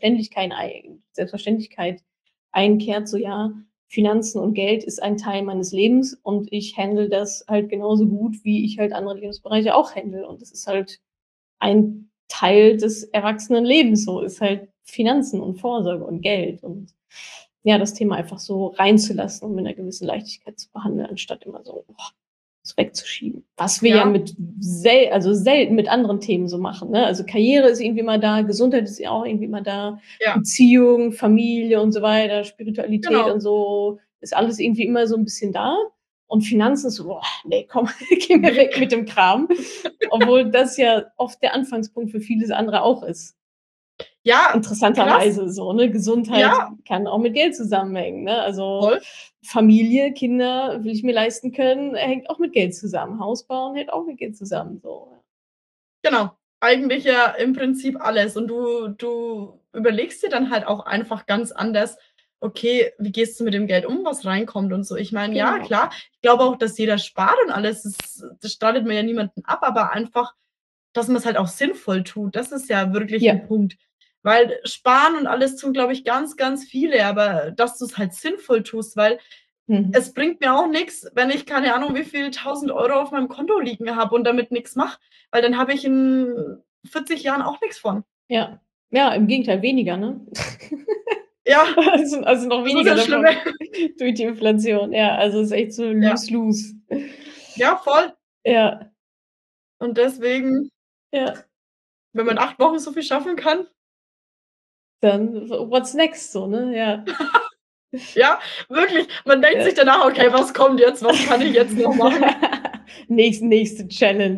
Selbstverständlichkeit einkehrt, so: „Ja, Finanzen und Geld ist ein Teil meines Lebens und ich handle das halt genauso gut, wie ich halt andere Lebensbereiche auch handle.“ Und das ist halt ein Teil des Erwachsenenlebens so, ist halt Finanzen und Vorsorge und Geld und ja, das Thema einfach so reinzulassen und mit 'ner gewissen Leichtigkeit zu behandeln, anstatt immer so, es wegzuschieben. Was wir ja ja, mit selten mit anderen Themen so machen, ne? Also, Karriere ist irgendwie immer da, Gesundheit ist ja auch irgendwie immer da, ja, Beziehung, Familie und so weiter, Spiritualität genau. und so, ist alles irgendwie immer so 'n bisschen da. Und Finanzen ist so: „Boah, ne, komm, geh mir weg Weg. mit dem Kram.“ Obwohl das ja oft der Anfangspunkt für vieles andere auch ist. Ja, krass. Interessanterweise so, ne? Gesundheit Ja, kann auch mit Geld zusammenhängen, ne? Also, voll. Familie, Kinder will ich mir leisten können, hängt auch mit Geld zusammen. Haus bauen hängt auch mit Geld zusammen, so. Genau. Eigentlich ja im Prinzip alles. Und du überlegst dir dann halt auch einfach ganz anders: „Okay, wie gehst du mit dem Geld um, was reinkommt und so?“ Ich meine, ja, Genau. klar, ich glaube auch, dass jeder spart und alles, das streitet man ja niemanden ab, aber einfach, dass man's halt auch sinnvoll tut, das ist ja wirklich 'n Ja. Punkt. Weil sparen und alles tun, glaube ich, ganz, ganz viele, aber dass du's halt sinnvoll tust, weil Mhm. es bringt mir auch nix, wenn ich keine Ahnung, wie viel 1.000 € auf meinem Konto liegen habe und damit nix mache, weil dann habe ich in 40 Jahren auch nix von. Ja. Ja, im Gegenteil, weniger, ne? Ja, Also, noch das ist weniger das Schlimme. davon durch die Inflation. Ja, also, ist echt so Ja. lose-lose. Ja, voll. Ja, Und deswegen, ja. wenn man in 8 Wochen so viel schaffen kann, Dann what's next so, ne? Ja. ja, wirklich, man denkt sich Ja. danach: „Okay, was kommt jetzt? Was kann ich jetzt noch machen?“ Nächste Challenge.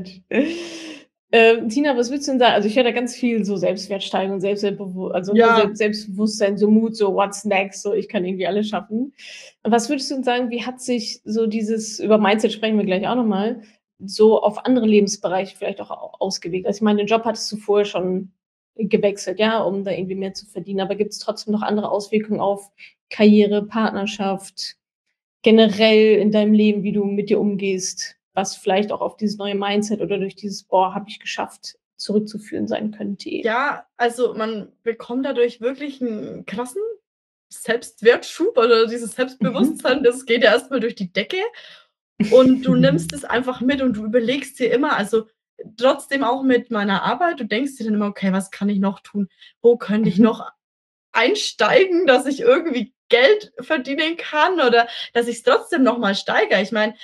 Tina, was würdest du denn sagen? Also, ich höre da ganz viel so Selbstwertsteigerung, also, ne, Ja, Selbstbewusstsein, so Mut, so what's next, so ich kann irgendwie alles schaffen. Was würdest du denn sagen, wie hat sich so dieses über Mindset sprechen wir gleich auch noch mal, so auf andere Lebensbereiche vielleicht auch ausgewirkt? Also, ich meine, den Job hattest du vorher schon gewechselt, ja, um da irgendwie mehr zu verdienen, aber gibt's trotzdem noch andere Auswirkungen auf Karriere, Partnerschaft, generell in deinem Leben, wie du mit dir umgehst, was vielleicht auch auf dieses neue Mindset oder durch dieses „Boah, habe ich geschafft“ zurückzuführen sein könnte. ja, also, man bekommt dadurch wirklich 'n krassen Selbstwertschub oder dieses Mhm. Selbstbewusstsein, das geht ja erst mal durch die Decke. Und du nimmst es einfach mit und du überlegst dir immer, also, trotzdem auch mit meiner Arbeit, du denkst dir dann immer: „Okay, was kann ich noch tun? Wo könnte ich Mhm. noch einsteigen, dass ich irgendwie Geld verdienen kann oder dass ich's trotzdem noch mal steigere?“ Ich meine,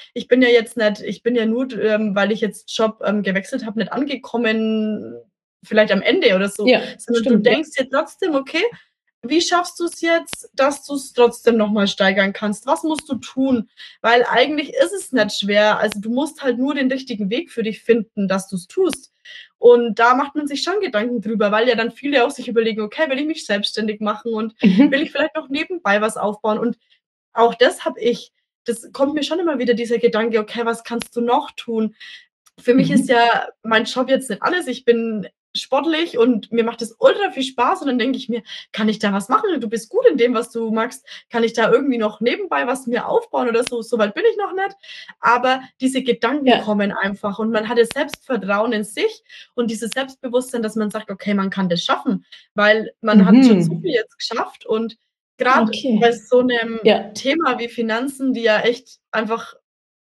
ich bin ja nur, weil ich jetzt Job, gewechselt habe, nicht angekommen, vielleicht am Ende oder so, Ja, sondern du stimmt, ja. denkst dir trotzdem: „Okay, wie schaffst du's jetzt, dass du's trotzdem noch mal steigern kannst? Was musst du tun?“ Weil eigentlich ist es nicht schwer. Also, du musst halt nur den richtigen Weg für dich finden, dass du's tust. Und da macht man sich schon Gedanken drüber, weil ja dann viele auch sich überlegen: „Okay, will ich mich selbstständig machen und will Mhm. ich vielleicht noch nebenbei was aufbauen?“ Und auch das habe ich. Das kommt mir schon immer wieder dieser Gedanke: „Okay, was kannst du noch tun?“ Für mich ist Mhm. ja mein Job jetzt nicht alles. Ich bin sportlich und mir macht es ultra viel Spaß und dann denke ich mir: „Kann ich da was machen? Du bist gut in dem, was du magst. Kann ich da irgendwie noch nebenbei was mir aufbauen oder so?“ So weit bin ich noch nicht. Aber diese Gedanken Ja. kommen einfach und man hat das Selbstvertrauen in sich und dieses Selbstbewusstsein, dass man sagt: „Okay, man kann das schaffen“, weil man hat schon so Mhm. viel jetzt geschafft und grad bei Okay. so 'nem Ja. Thema wie Finanzen, die ja echt einfach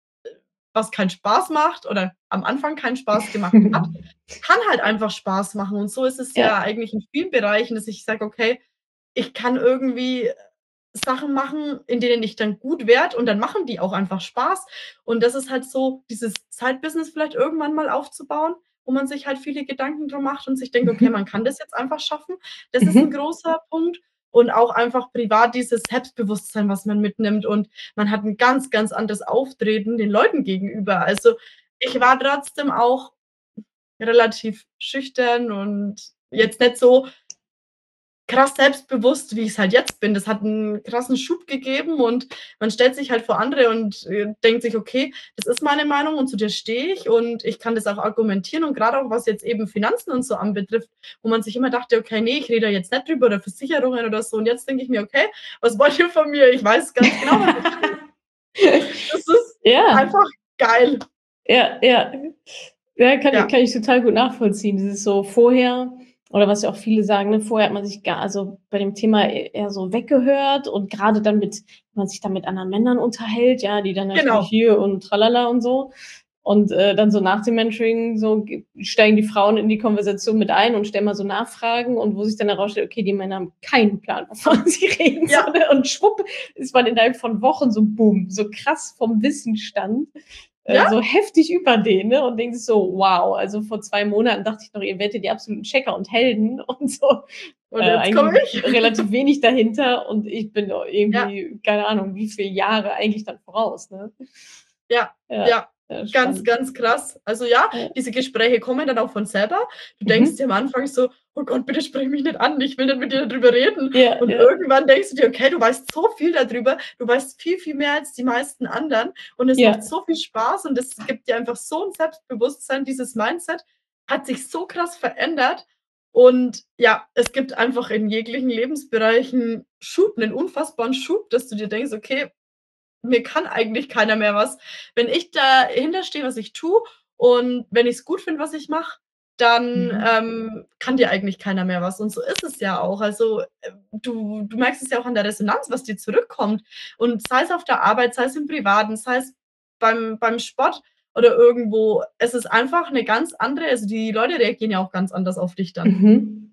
was keinen Spaß macht oder am Anfang keinen Spaß gemacht hat, kann halt einfach Spaß machen. Und so ist es ja Ja. eigentlich in vielen Bereichen, dass ich sage: „Okay, ich kann irgendwie Sachen machen, in denen ich dann gut werde und dann machen die auch einfach Spaß.“ Und das ist halt so dieses Side-Business vielleicht irgendwann mal aufzubauen, wo man sich halt viele Gedanken drum macht und sich denkt: „Okay, Mhm. man kann das jetzt einfach schaffen.“ Das ist 'n Mhm. großer Punkt und auch einfach privat dieses Selbstbewusstsein, was man mitnimmt und man hat 'n ganz, ganz anderes Auftreten den Leuten gegenüber. Also, ich war trotzdem auch relativ schüchtern und jetzt nicht so krass selbstbewusst, wie ich's halt jetzt bin. Das hat 'n krassen Schub gegeben und man stellt sich halt vor andere und, denkt sich: „Okay, das ist meine Meinung und zu der stehe ich und ich kann das auch argumentieren.“ Und grade auch, was jetzt eben Finanzen und so anbetrifft, wo man sich immer dachte: „Okay, ne, ich rede da jetzt nicht drüber oder Versicherungen oder so.“ Und jetzt denke ich mir: „Okay, was wollt ihr von mir? Ich weiß ganz genau, was ich will.“ Das ist Ja, einfach geil. ja, ja. Ja, Ja, kann ich total gut nachvollziehen. Dieses so vorher oder was ja auch viele sagen, ne, vorher hat man sich gar also, bei dem Thema eher so weggehört und grade dann mit wenn man sich dann mit anderen Männern unterhält, ja, die dann natürlich genau. hier und tralala und so. Und, dann so nach dem Mentoring so steigen die Frauen in die Konversation mit ein und stellen mal so Nachfragen und wo sich dann herausstellt, okay, die Männer haben keinen Plan, wovon sie reden, so, Ja, ne? Und schwupp ist man innerhalb von Wochen so boom, so krass vom Wissensstand, ja, so heftig über den, ne? Und denkt sich so: „Wow, also vor 2 Monaten dachte ich noch, ihr werdet die absoluten Checker und Helden und so, und jetzt komme eigentlich ich. relativ wenig dahinter und ich bin doch Ja. irgendwie, keine Ahnung, wie viele Jahre eigentlich dann voraus“, ne? Ja, Ja, ja, ja, ganz, spannend. ganz krass. Also ja, Ja. diese Gespräche kommen dann auch von selber. Du denkst Mhm. dir am Anfang so: „Oh Gott, bitte sprich mich nicht an, ich will nicht mit dir darüber reden.“ Ja, Und ja, irgendwann denkst du dir: „Okay, du weißt so viel dadrüber, du weißt viel, viel mehr als die meisten anderen und es macht ja. so viel Spaß und es gibt dir einfach so 'n Selbstbewusstsein.“ Dieses Mindset hat sich so krass verändert und ja, es gibt einfach in jeglichen Lebensbereichen Schub, 'nen unfassbaren Schub, dass du dir denkst: „Okay, mir kann eigentlich keiner mehr was. Wenn ich dahinter stehe, was ich tue und wenn ich's gut finde, was ich mache, dann, Mhm. kann dir eigentlich keiner mehr was. Und so ist es ja auch. Also, du merkst es ja auch an der Resonanz, was dir zurückkommt. Und sei es auf der Arbeit, sei es im Privaten, sei es beim Sport oder irgendwo. Es ist einfach 'ne ganz andere also, die Leute reagieren ja auch ganz anders auf dich dann. Mhm.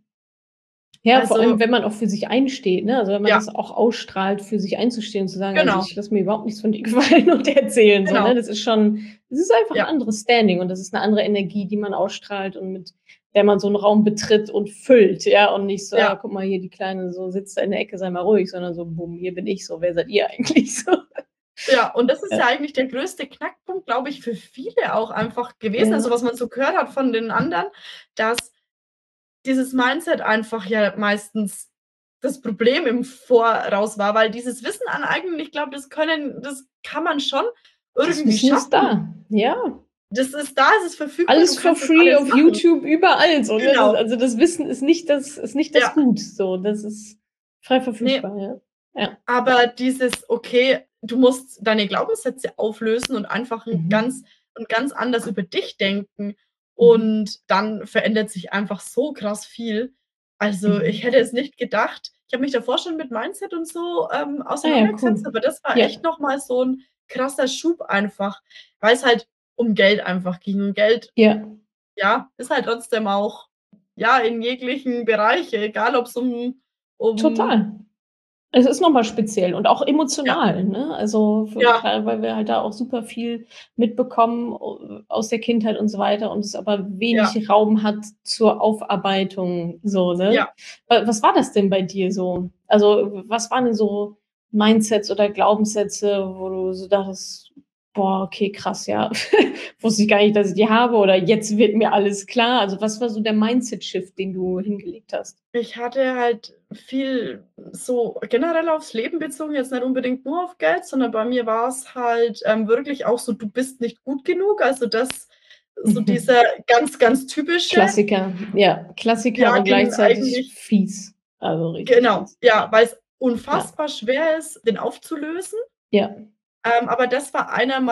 Ja, vor allem, Also wenn man auch für sich einsteht, ne? Also, wenn man ja, das auch ausstrahlt, für sich einzustehen und zu sagen: „Also, genau, ich lasse mir überhaupt nichts von dir gefallen und erzählen“, so, ne? genau. Das ist einfach 'n Ja, anderes Standing und das ist 'ne andere Energie, die man ausstrahlt und mit der man so 'n Raum betritt und füllt, ja? Und nicht so: „Ah, ja. guck mal hier, die Kleine so sitzt da in der Ecke, sei mal ruhig“, sondern so: „Bumm, hier bin ich so, wer seid ihr eigentlich?“ So. Ja, und das ist Ja, ja eigentlich der größte Knackpunkt, glaube ich, für viele auch einfach gewesen. Also, ja, was man so gehört hat von den anderen, dass dieses Mindset einfach ja meistens das Problem im Voraus war, weil dieses Wissen aneignen, ich glaube, das kann man schon das irgendwie Wissen ist schaffen. da. Ja. Das ist da, es ist verfügbar, du Alles for kannst das free alles auf machen. YouTube, überall so, ne? Genau, Das Wissen ist nicht das ja. Gut, so. Das ist frei Ne, verfügbar, ja. Ja. aber dieses, okay, du musst deine Glaubenssätze auflösen und einfach 'n Mhm. ganz anders über dich denken Mhm. und dann verändert sich einfach so krass viel. Also, ich Mhm. hätte es nicht gedacht. Ich habe mich davor schon mit Mindset und so, Ah ja, auseinandergesetzt, cool. aber das war Ja. echt noch mal so 'n krasser Schub einfach, weil's halt um Geld einfach ging. Und Geld, Ja, ja, ist halt trotzdem auch, ja, in jeglichen Bereiche, egal ob's um total. Es ist noch mal speziell und auch ja, emotional, ne? Also, v ja, grade weil wir halt da auch super viel mitbekommen aus der Kindheit und so weiter und es aber ja, wenig Raum hat zur Aufarbeitung so, ne? ja. Was war das denn bei dir so? Also, was waren denn so Mindsets oder Glaubenssätze, wo du so dachtest: „Boah, okay, krass, ja. Wusste ich gar nicht, dass ich die habe“ oder „jetzt wird mir alles klar.“ Also, was war so der Mindset-Shift, den du hingelegt hast? Ich hatte halt viel so generell aufs Leben bezogen, jetzt nicht unbedingt nur auf Geld, sondern bei mir war's halt, wirklich auch so: „Du bist nicht gut genug.“ Also, das so Mhm. dieser ganz, ganz typische, Klassiker, ja. Klassiker, ja, aber ging gleichzeitig eigentlich fies. Also, richtig genau, fies. ja, Ja, weil's ja, unfassbar schwer ist, den aufzulösen. ja. Aber das war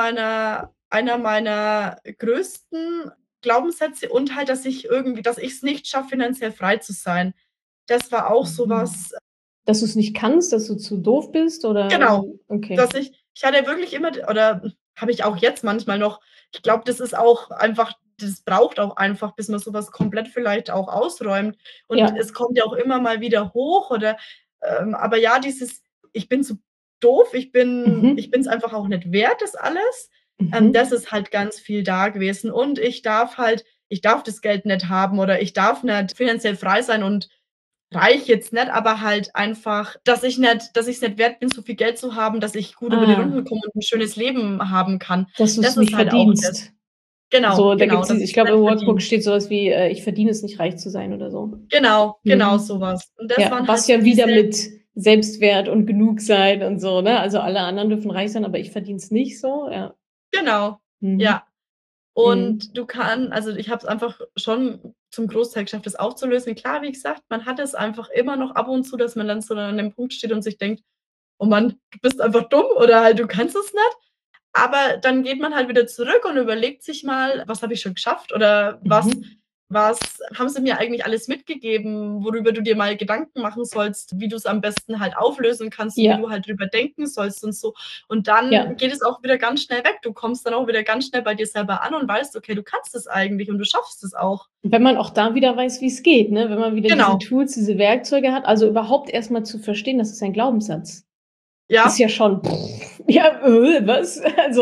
einer meiner größten Glaubenssätze und halt, dass ich's nicht schaffe, finanziell frei zu sein. Das war auch so Mhm. was. Dass du's nicht kannst, dass du zu doof bist oder Genau, okay. dass ich hatte wirklich immer oder habe ich auch jetzt manchmal noch. Ich glaube, das ist auch einfach, das braucht auch einfach, bis man so was komplett vielleicht auch ausräumt. Und Ja. es kommt ja auch immer mal wieder hoch oder, aber ja, dieses: „Ich bin zu doof, ich Mhm. bin's einfach auch nicht wert, das alles.“ Das Mhm. ist halt ganz viel da gewesen. Und ich darf das Geld nicht haben oder ich darf nicht finanziell frei sein und reich jetzt nicht, aber halt einfach, dass ich's nicht wert bin, so viel Geld zu haben, dass ich gut über die Ah, Runden komme und 'n schönes Leben haben kann. dass du's Das nicht ist halt auch das. verdienst. Genau, So, da genau, gibt's dass die ich ich's glaube, nicht im Workbook verdiene. steht so was wie, „Ich verdiene es nicht, reich zu sein" oder so. Genau, genau Mhm. so was. Und das Ja, waren halt was so ja wieder diese mit Selbstwert und Genugsein und so, ne? Also, alle anderen dürfen reich sein, aber ich verdiene es nicht so, ja. genau, Mhm. ja. Mhm. Und also, ich habe es einfach schon zum Großteil geschafft, das aufzulösen. Klar, wie gesagt, man hat es einfach immer noch ab und zu, dass man dann so an dem Punkt steht und sich denkt: „Oh Mann, du bist einfach dumm" oder halt: „Du kannst es nicht." Aber dann geht man halt wieder zurück und überlegt sich mal: „Was habe ich schon geschafft oder Mhm. was haben sie mir eigentlich alles mitgegeben, worüber du dir mal Gedanken machen sollst, wie du's am besten halt auflösen kannst und wie Ja, du halt drüber denken sollst und so." Und dann ja. geht es auch wieder ganz schnell weg. Du kommst dann auch wieder ganz schnell bei dir selber an und weißt: „Okay, du kannst es eigentlich und du schaffst es auch." Wenn man auch da wieder weiß, wie's geht, ne? Wenn man wieder diese Genau. Tools, diese Werkzeuge hat, also, überhaupt erst mal zu verstehen, das ist ein Glaubenssatz. Ist Ja, ja schon ja, was?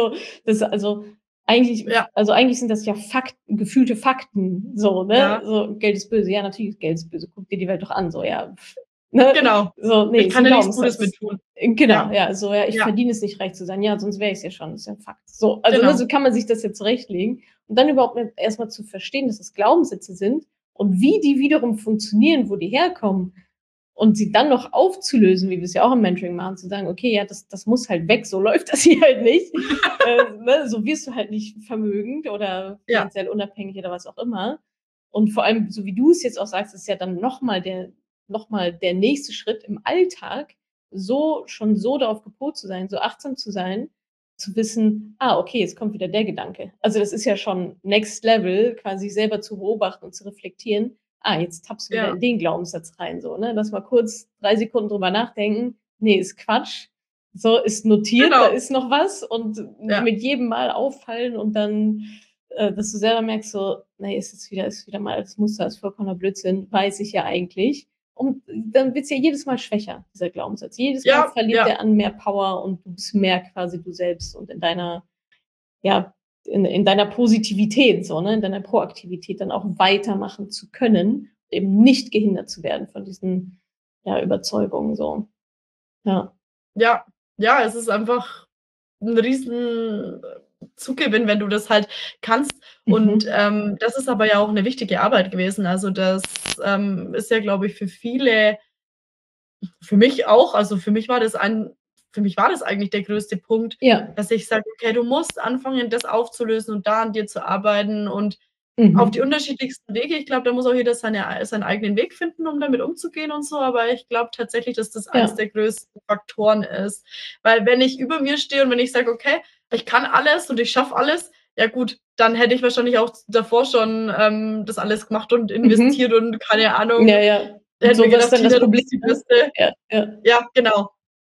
ja, Eigentlich sind das ja gefühlte Fakten, so, ne? ja, So, Geld ist böse. Ja, natürlich ist Geld ist böse. Guck dir die Welt doch an, so, ja, ne? genau. So, ne, Ich ist kann 'n da nichts Gutes mit Glaubenssatz. tun. Genau, Ja, ja, so, ja, ich ja, verdiene es nicht, reich zu sein. Ja, sonst wäre ich's ja schon. Ist ja 'n Fakt. So, also, ne, genau. so kann man sich das ja zurechtlegen und dann überhaupt erst mal zu verstehen, dass es Glaubenssätze sind und wie die wiederum funktionieren, wo die herkommen und sie dann noch aufzulösen, wie wir's ja auch im Mentoring machen, zu sagen: „Okay, ja, das muss halt weg, so läuft das hier halt nicht." Ne, so wirst du halt nicht vermögend oder Ja, finanziell unabhängig oder was auch immer. Und vor allem, so wie du's jetzt auch sagst, ist ja dann noch mal der nächste Schritt im Alltag, so darauf gepolt zu sein, so achtsam zu sein, zu wissen: „Ah, okay, jetzt kommt wieder der Gedanke." Also, das ist ja schon Next Level, quasi sich selber zu beobachten und zu reflektieren: „Ah, jetzt tappst du wieder ja, in den Glaubenssatz rein", so, ne? Lass mal kurz 3 Sekunden drüber nachdenken. Ne, ist Quatsch. So, ist notiert, da genau. ist noch was und Ja, mit jedem Mal auffallen und dann, dass du selber merkst so: „Ne, ist wieder mal das Muster, ist vollkommener Blödsinn, weiß ich ja eigentlich." Und dann wird's ja jedes Mal schwächer, dieser Glaubenssatz. Jedes Mal ja, verliert ja. der an mehr Power und du bist mehr quasi du selbst und in deiner ja, in deiner Positivität so, ne, in deiner Proaktivität dann auch weitermachen zu können, eben nicht gehindert zu werden von diesen, ja, Überzeugungen so. Ja. Ja, ja, es ist einfach 'n riesen Zugewinn, wenn du das halt kannst. Und, Mhm. das ist aber ja auch 'ne wichtige Arbeit gewesen. Also, das, ist ja, glaube ich, für viele für mich auch, also, für mich war das eigentlich der größte Punkt, Ja. dass ich sage: „Okay, du musst anfangen, das aufzulösen und da an dir zu arbeiten und auf die Mhm. unterschiedlichsten Wege." Ich glaube, da muss auch jeder seinen eigenen Weg finden, um damit umzugehen und so, aber ich glaube tatsächlich, dass das eins Ja. der größten Faktoren ist. Weil wenn ich über mir stehe und wenn ich sage: „Okay, ich kann alles und ich schaffe alles", ja gut, dann hätte ich wahrscheinlich auch davor schon, das alles gemacht und investiert Mhm. und keine Ja, Ahnung, ja. hätte mir So, was ist gedacht: dann das „Tina, du Problem, bist die ne? Beste." Ja, ja. Ja, genau.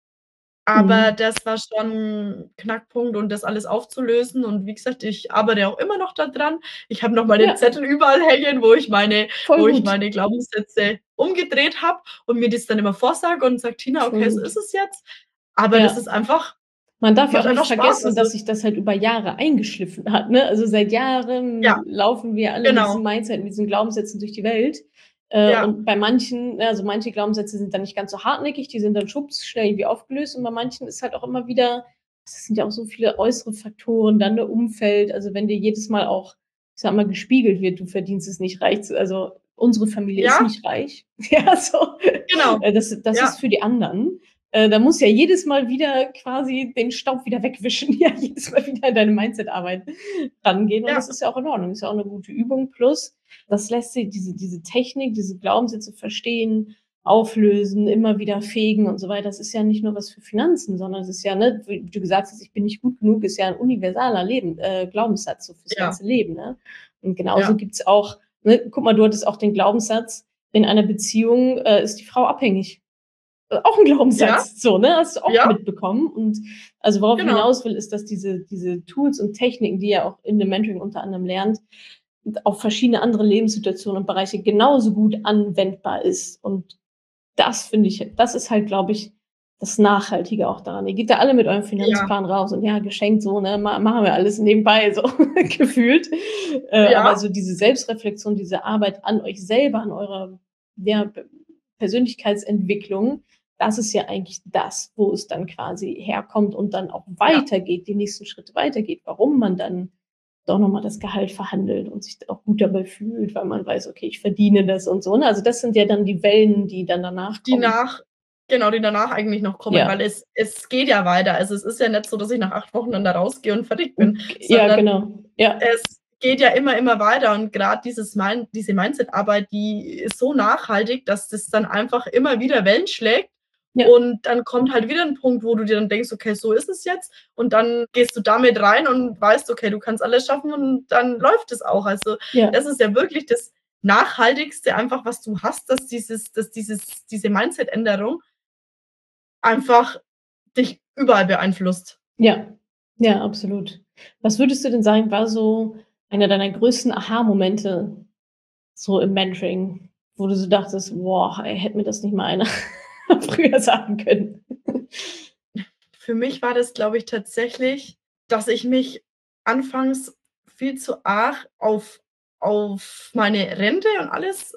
Aber Mhm. das war schon 'n Knackpunkt und das alles aufzulösen und wie gesagt, ich arbeite auch immer noch da dran. Ich habe noch meine Ja, Zettel überall hängen, voll wo ich gut. meine Glaubenssätze umgedreht habe und mir das dann immer vorsage und sage: „Tina, Voll okay, so gut. ist es jetzt." Aber das Ja. ist einfach Man darf ja macht auch nicht einfach Spaß. vergessen, Also dass sich das halt über Jahre eingeschliffen hat, ne? Also, seit ja, Jahren laufen wir alle mit diesem genau. Mindset, mit diesen Glaubenssätzen durch die Welt. Ja, Und bei manchen ne, also, manche Glaubenssätze sind dann nicht ganz so hartnäckig, die sind dann schwupps schnell irgendwie aufgelöst und bei manchen ist halt auch immer wieder es sind ja auch so viele äußere Faktoren, dann der Umfeld. Also, wenn dir jedes Mal auch, ich sage mal, gespiegelt wird, du verdienst es nicht reich zu also, unsere Familie ist ja, nicht reich. Ja, so. genau. Das Ja, ist für die anderen. Da musst du ja jedes Mal wieder quasi den Staub wieder wegwischen, ja, jedes Mal wieder in deine Mindset-Arbeit rangehen und ja, das ist ja auch in Ordnung. Ist ja auch 'ne gute Übung. Plus, das lässt sich diese Technik, diese Glaubenssätze verstehen, auflösen, immer wieder fegen und so weiter. Das ist ja nicht nur was für Finanzen, sondern es ist ja, ne, wie du gesagt hast: „Ich bin nicht gut genug", ist ja 'n universaler Glaubenssatz so fürs ja, ganze Leben, ne? Und genauso ja, gibt's auch ne, guck mal, du hattest auch den Glaubenssatz, in einer Beziehung, ist die Frau abhängig. Auch 'n ja, Glaubenssatz, so, ne? Hast du auch ja, mitbekommen. Und also, worauf ich genau. hinaus will, ist, dass diese Tools und Techniken, die ihr auch in dem Mentoring unter anderem lernt, auf verschiedene andere Lebenssituationen und Bereiche genauso gut anwendbar ist. Und das finde ich das ist halt, glaube ich, das Nachhaltige auch daran. Ihr geht da alle mit eurem Ja, Finanzplan raus und ja, geschenkt so, ne, machen wir alles nebenbei so gefühlt. Aber ja, so diese Selbstreflexion, diese Arbeit an euch selber, an eurer, ja, Persönlichkeitsentwicklung, das ist ja eigentlich das, wo es dann quasi herkommt und dann auch ja, weitergeht, die nächsten Schritte weitergeht, warum man dann doch noch mal das Gehalt verhandelt und sich auch gut dabei fühlt, weil man weiß: „Okay, ich verdiene das“ und so, ne? Also, das sind ja dann die Wellen, die dann danach Die kommen. nach Genau, die danach eigentlich noch kommen, Ja. weil es geht ja weiter. Also, es ist ja nicht so, dass ich nach 8 Wochen dann da rausgehe und fertig bin, Ja, sondern genau. Ja. es geht ja immer weiter und grad diese Mindset-Arbeit, die ist so nachhaltig, dass das dann einfach immer wieder Wellen schlägt Ja. und dann kommt halt wieder 'n Punkt, wo du dir dann denkst: „Okay, so ist es jetzt.“ Und dann gehst du damit rein und weißt: „Okay, du kannst alles schaffen“, und dann läuft es auch. Also, Ja. das ist ja wirklich das Nachhaltigste einfach, was du hast, diese Mindset-Änderung einfach dich überall beeinflusst. Ja. Ja, absolut. Was würdest du denn sagen, war so einer deiner größten Aha-Momente so im Mentoring, wo du so dachtest: „Boah, ey, hätte mir das nicht mal einer früher sagen können?“ Für mich war das, glaube ich, tatsächlich, dass ich mich anfangs viel zu arg auf meine Rente und alles,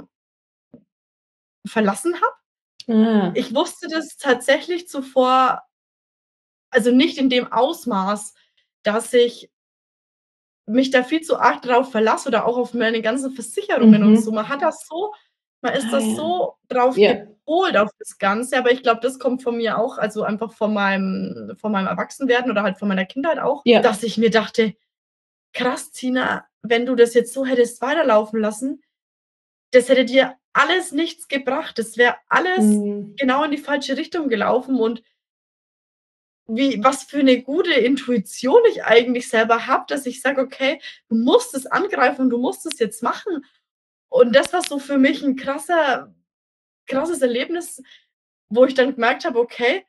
verlassen habe. Ah. Ich wusste das tatsächlich zuvor, also nicht in dem Ausmaß, dass ich mich da viel zu arg drauf verlasse oder auch auf meine ganzen Versicherungen und so. Mhm. Man ist Ah da ja. so drauf Ja. gepolt auf das Ganze, aber ich glaube, das kommt von mir auch, also einfach von meinem Erwachsenwerden oder halt von meiner Kindheit auch, Ja. dass ich mir dachte: „Krass, Tina, wenn du das jetzt so hättest weiterlaufen lassen, das hätte dir alles nichts gebracht. Das wäre alles Mhm. genau in die falsche Richtung gelaufen“, und was für 'ne gute Intuition ich eigentlich selber habe, dass ich sage: „Okay, du musst es angreifen und du musst es jetzt machen.“ Und das war so für mich 'n krasses Erlebnis, wo ich dann gemerkt habe: „Okay,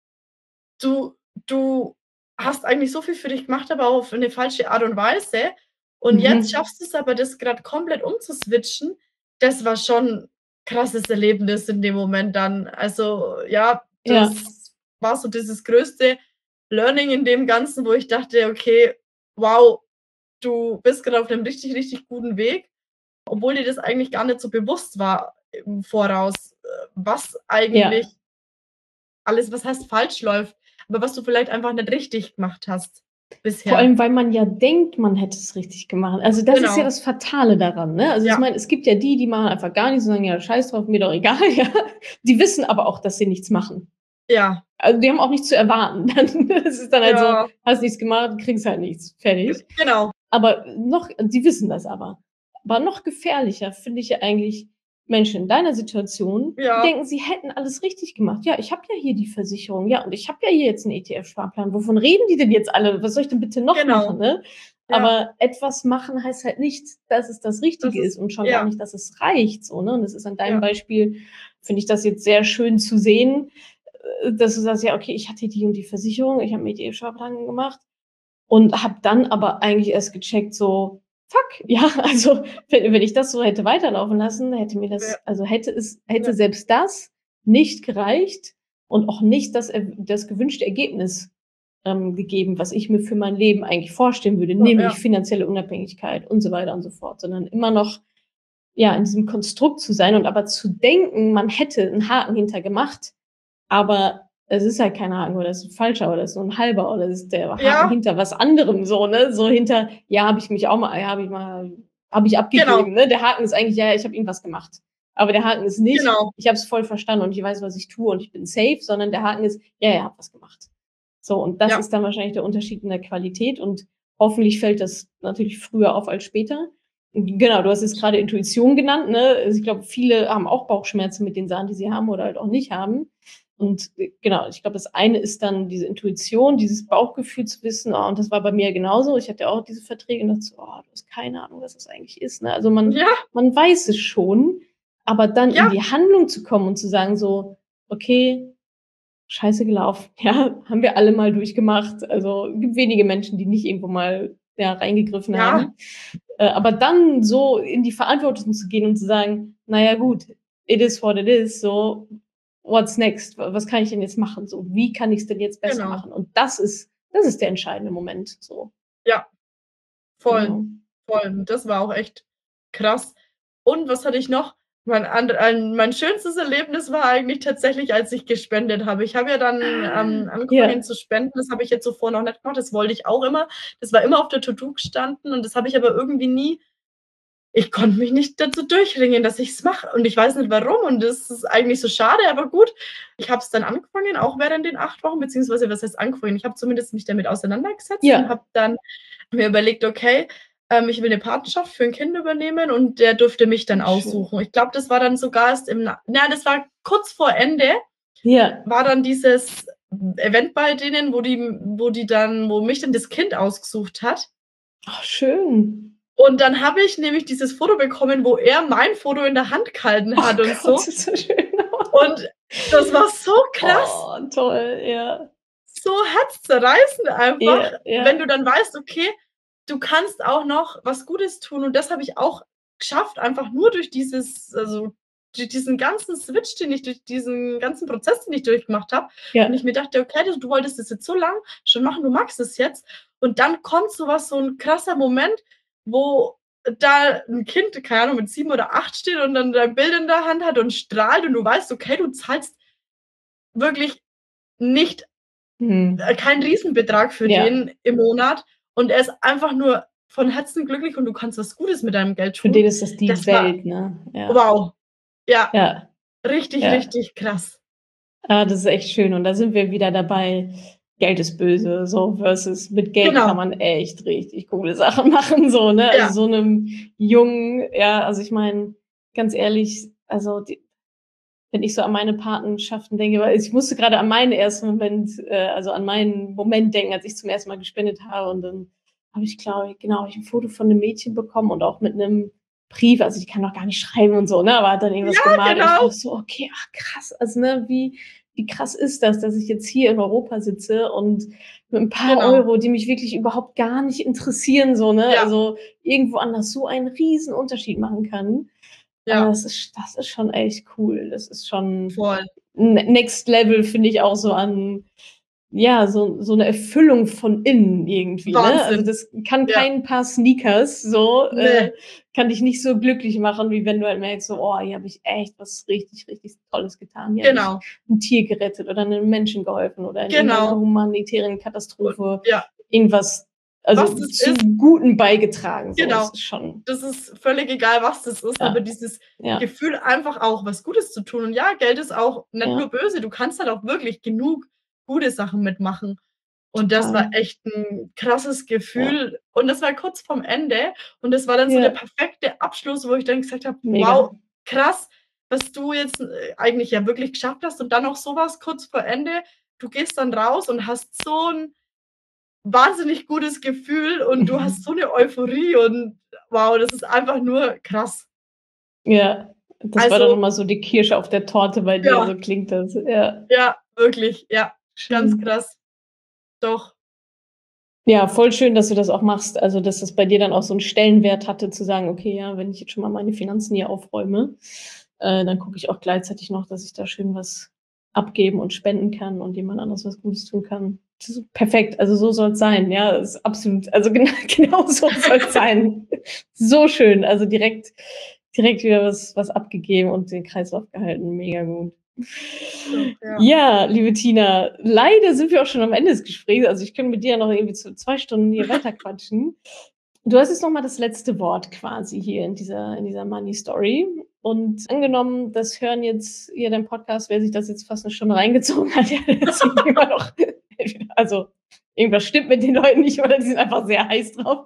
du hast eigentlich so viel für dich gemacht, aber auf 'ne falsche Art und Weise. Und jetzt Mhm. schaffst du's aber, das grad komplett umzuswitchen.“ Das war schon krasses Erlebnis in dem Moment dann. Also, ja, Ja. das war so dieses größte Learning in dem Ganzen, wo ich dachte: „Okay, wow, du bist grad auf 'nem richtig guten Weg“, obwohl dir das eigentlich gar nicht so bewusst war im Voraus, was eigentlich Ja. alles, was heißt falsch läuft, aber was du vielleicht einfach nicht richtig gemacht hast Vor bisher. allem, weil man ja denkt, man hätte es richtig gemacht. Also, das ist ja Genau. das Fatale daran, ne? Also, ich Ja, meine, es gibt ja die, die machen einfach gar nichts und sagen: „Ja, scheiß drauf, mir doch egal“, ja. Die wissen aber auch, dass sie nichts machen. ja, Also, die haben auch nichts zu erwarten. Dann das ist dann halt so: ja, „Hast nichts gemacht, kriegst halt nichts“, fertig. genau. Aber noch sie wissen das aber. Aber noch gefährlicher finde ich ja eigentlich Menschen in deiner Situation, die Ja, denken, sie hätten alles richtig gemacht. „Ja, ich habe ja hier die Versicherung. Ja, und ich habe ja hier jetzt 'n ETF-Sparplan. Wovon reden die denn jetzt alle? Was soll ich denn bitte noch machen“, genau. ne? Ja, Aber etwas machen heißt halt nicht, dass es das das Richtige ist ist und schon gar ja, nicht, dass es reicht so, ne? Und das ist an deinem ja, Beispiel finde ich das jetzt sehr schön zu sehen, dass du sagst: „Ja, okay, ich hatte die und die Versicherung, ich habe 'n ETF-Sparplan gemacht.“ Und habe dann aber eigentlich erst gecheckt, so: „Fuck, ja, also, wenn ich das so hätte weiterlaufen lassen, hätte mir ja, das also, ja, hätte selbst das nicht gereicht und auch nicht das gewünschte Ergebnis, gegeben, was ich mir für mein Leben eigentlich vorstellen würde, ja, nämlich finanzielle Unabhängigkeit und so weiter und so fort, sondern immer noch, ja, in diesem Konstrukt zu sein und aber zu denken, man hätte 'n Haken hinter gemacht, aber es ist halt kein Haken oder es ist 'n falscher oder ist so 'n halber oder es ist der Haken ja, hinter was anderem so, ne? So hinter: „Ja, habe ich genau, abgegeben“, ne? Der Haken ist eigentlich: „Ja, ja, ich habe irgendwas gemacht.“ Aber der Haken ist nicht: genau, „Ich habe es voll verstanden und ich weiß, was ich tue und ich bin safe“, sondern der Haken ist: „Ja, ja, habe was gemacht.“ So, und das ja, ist dann wahrscheinlich der Unterschied in der Qualität und hoffentlich fällt das natürlich früher auf als später. Genau, du hast jetzt grade Intuition genannt, ne? Also, ich glaube, viele haben auch Bauchschmerzen mit den Sachen, die sie haben oder halt auch nicht haben. Und, genau, ich glaube, das eine ist dann diese Intuition, dieses Bauchgefühl zu wissen, und das war bei mir genauso. Ich hatte ja auch diese Verträge und dachte so: „Oh, du hast keine Ahnung, was das eigentlich ist“, ne? Also, ja, man weiß es schon, aber dann in ja, die Handlung zu kommen und zu sagen so: „Okay, scheiße gelaufen, ja, haben wir alle mal durchgemacht.“ Also, gibt wenige Menschen, die nicht irgendwo mal, ja, reingegriffen ja, haben. Aber dann so in die Verantwortung zu gehen und zu sagen: „Na ja gut, it is what it is, so what's next? Was kann ich denn jetzt machen? So, wie kann ich's denn jetzt besser genau. machen?“ Und das ist der entscheidende Moment, so, Ja, voll, genau. voll. Das war auch echt krass. Und was hatte ich noch? Mein schönstes Erlebnis war eigentlich tatsächlich, als ich gespendet habe. Ich habe ja dann, Ah, angefangen ja, zu spenden. Das habe ich jetzt zuvor noch nicht gemacht. Das wollte ich auch immer. Das war immer auf der To-do gestanden und das habe ich aber irgendwie nie ich konnte mich nicht dazu durchringen, dass ich's mache und ich weiß nicht warum und das ist eigentlich so schade, aber gut. Ich habe es dann angefangen, auch während den 8 Wochen, beziehungsweise was heißt angefangen? Ich habe zumindest mich damit auseinandergesetzt und ja, habe dann mir überlegt: „Okay, ich will 'ne Patenschaft für 'n Kind übernehmen“ und der durfte mich dann schön. aussuchen. Ich glaube, das war dann sogar erst das war kurz vor Ende, Ja, war dann dieses Event bei denen, wo mich dann das Kind ausgesucht hat. ach schön. Und dann habe ich nämlich dieses Foto bekommen, wo er mein Foto in der Hand gehalten Oh hat und Gott, so. das ist so schön. Und das war so krass, Oh, toll, ja. so herzzerreißend einfach, Ja, wenn ja, du dann weißt, okay, du kannst auch noch was Gutes tun. Und das habe ich auch geschafft, einfach nur durch diesen ganzen Switch, durch diesen ganzen Prozess, den ich durchgemacht habe. Und ich ja. mir dachte: „Okay, du wolltest das jetzt so lang schon machen, du magst es jetzt.“ Und dann kommt so 'n krasser Moment, wo da 'n Kind, keine Ahnung, mit 7 oder 8 steht und dann dein Bild in der Hand hat und strahlt und du weißt, okay, du zahlst wirklich nicht Mhm. keinen Riesenbetrag für Ja, den im Monat und er ist einfach nur von Herzen glücklich und du kannst was Gutes mit deinem Geld für den tun. ist das die Das war Welt, ne? Ja, wow. Ja, ja, richtig, ja. richtig krass. Ah, das ist echt schön und da sind wir wieder dabei, Geld ist böse, so versus mit Geld kann Genau. man echt richtig coole Sachen machen, so, ne? Also, Ja, so 'nem Jungen ja, also, ich meine, ganz ehrlich, also, die wenn ich so an meine Patenschaften denke, weil ich musste grade an meinen ersten Moment also, an meinen Moment denken, als ich zum ersten Mal gespendet habe und dann habe ich, glaube ich genau, habe ich 'n Foto von 'nem Mädchen bekommen und auch mit 'nem Brief. Also, die kann noch gar nicht schreiben und so, ne, aber hat dann irgendwas ja, gemalt und ich war genau, so: „Okay, ach krass.“ Also, ne, wie krass ist das, dass ich jetzt hier in Europa sitze und mit 'n paar genau. Euro, die mich wirklich überhaupt gar nicht interessieren, so, ne, Ja, also, irgendwo anders so einen riesen Unterschied machen kann. ja, Das ist schon echt cool. Das ist schon voll. Next Level, finde ich auch so an ja, so 'ne Erfüllung von innen irgendwie, ne? Also, Wahnsinn. das kann Ja, kein paar Sneakers so ne, kann dich nicht so glücklich machen, wie wenn du halt merkst so: „Oh, hier habe ich echt was richtig, richtig Tolles getan. Hier habe ich genau, 'n Tier gerettet oder 'nem Menschen geholfen oder in irgend 'ner genau. humanitären Und Katastrophe ja, irgendwas was also, das zu ist Guten beigetragen.“ So, es genau. ist schon Das ist völlig egal, was das ist, aber ja, dieses ja, Gefühl, einfach auch was Gutes zu tun. Und ja, Geld ist auch nicht nur ja, böse, du kannst halt auch wirklich genug gute Sachen mitmachen. Und das war total. echt 'n krasses Ja, Gefühl. Und das war kurz vorm Ende und das war dann so der ja, perfekte Abschluss, wo ich dann gesagt habe: mega. „Wow, krass, was du jetzt, eigentlich ja wirklich geschafft hast.“ Und dann noch so was kurz vor Ende. Du gehst dann raus und hast so 'n wahnsinnig gutes Gefühl und du hast so Mhm. 'ne Euphorie und wow, das ist einfach nur krass. Ja, das war dann noch Also, mal so die Kirsche auf der Torte bei dir, ja, so klingt das. Ja, ja, wirklich, ja, ganz schön. krass. Doch, Ja, voll schön, dass du das auch machst. Also, dass das bei dir dann auch so 'n Stellenwert hatte, zu sagen: „Okay, ja, wenn ich jetzt schon mal meine Finanzen hier aufräume, dann gucke ich auch gleichzeitig noch, dass ich da schön was abgeben und spenden kann und jemand anderes was Gutes tun kann.“ Das ist perfekt, also, so soll's sein, ja, ist absolut also, genau so soll's sein. So schön, also, direkt wieder was abgegeben und den Kreislauf gehalten. Mega gut. doch, ja. Ja, liebe Tina, leider sind wir auch schon am Ende des Gesprächs. Also, ich könnte mit dir ja noch irgendwie so 2 Stunden hier weiter quatschen. Du hast jetzt noch mal das letzte Wort quasi hier in dieser Money Story. Und angenommen, das hören jetzt hier dein Podcast, wer sich das jetzt fast 'ne Stunde reingezogen hat, ja, der ist immer noch also, irgendwas stimmt mit den Leuten nicht oder die sind einfach sehr heiß drauf.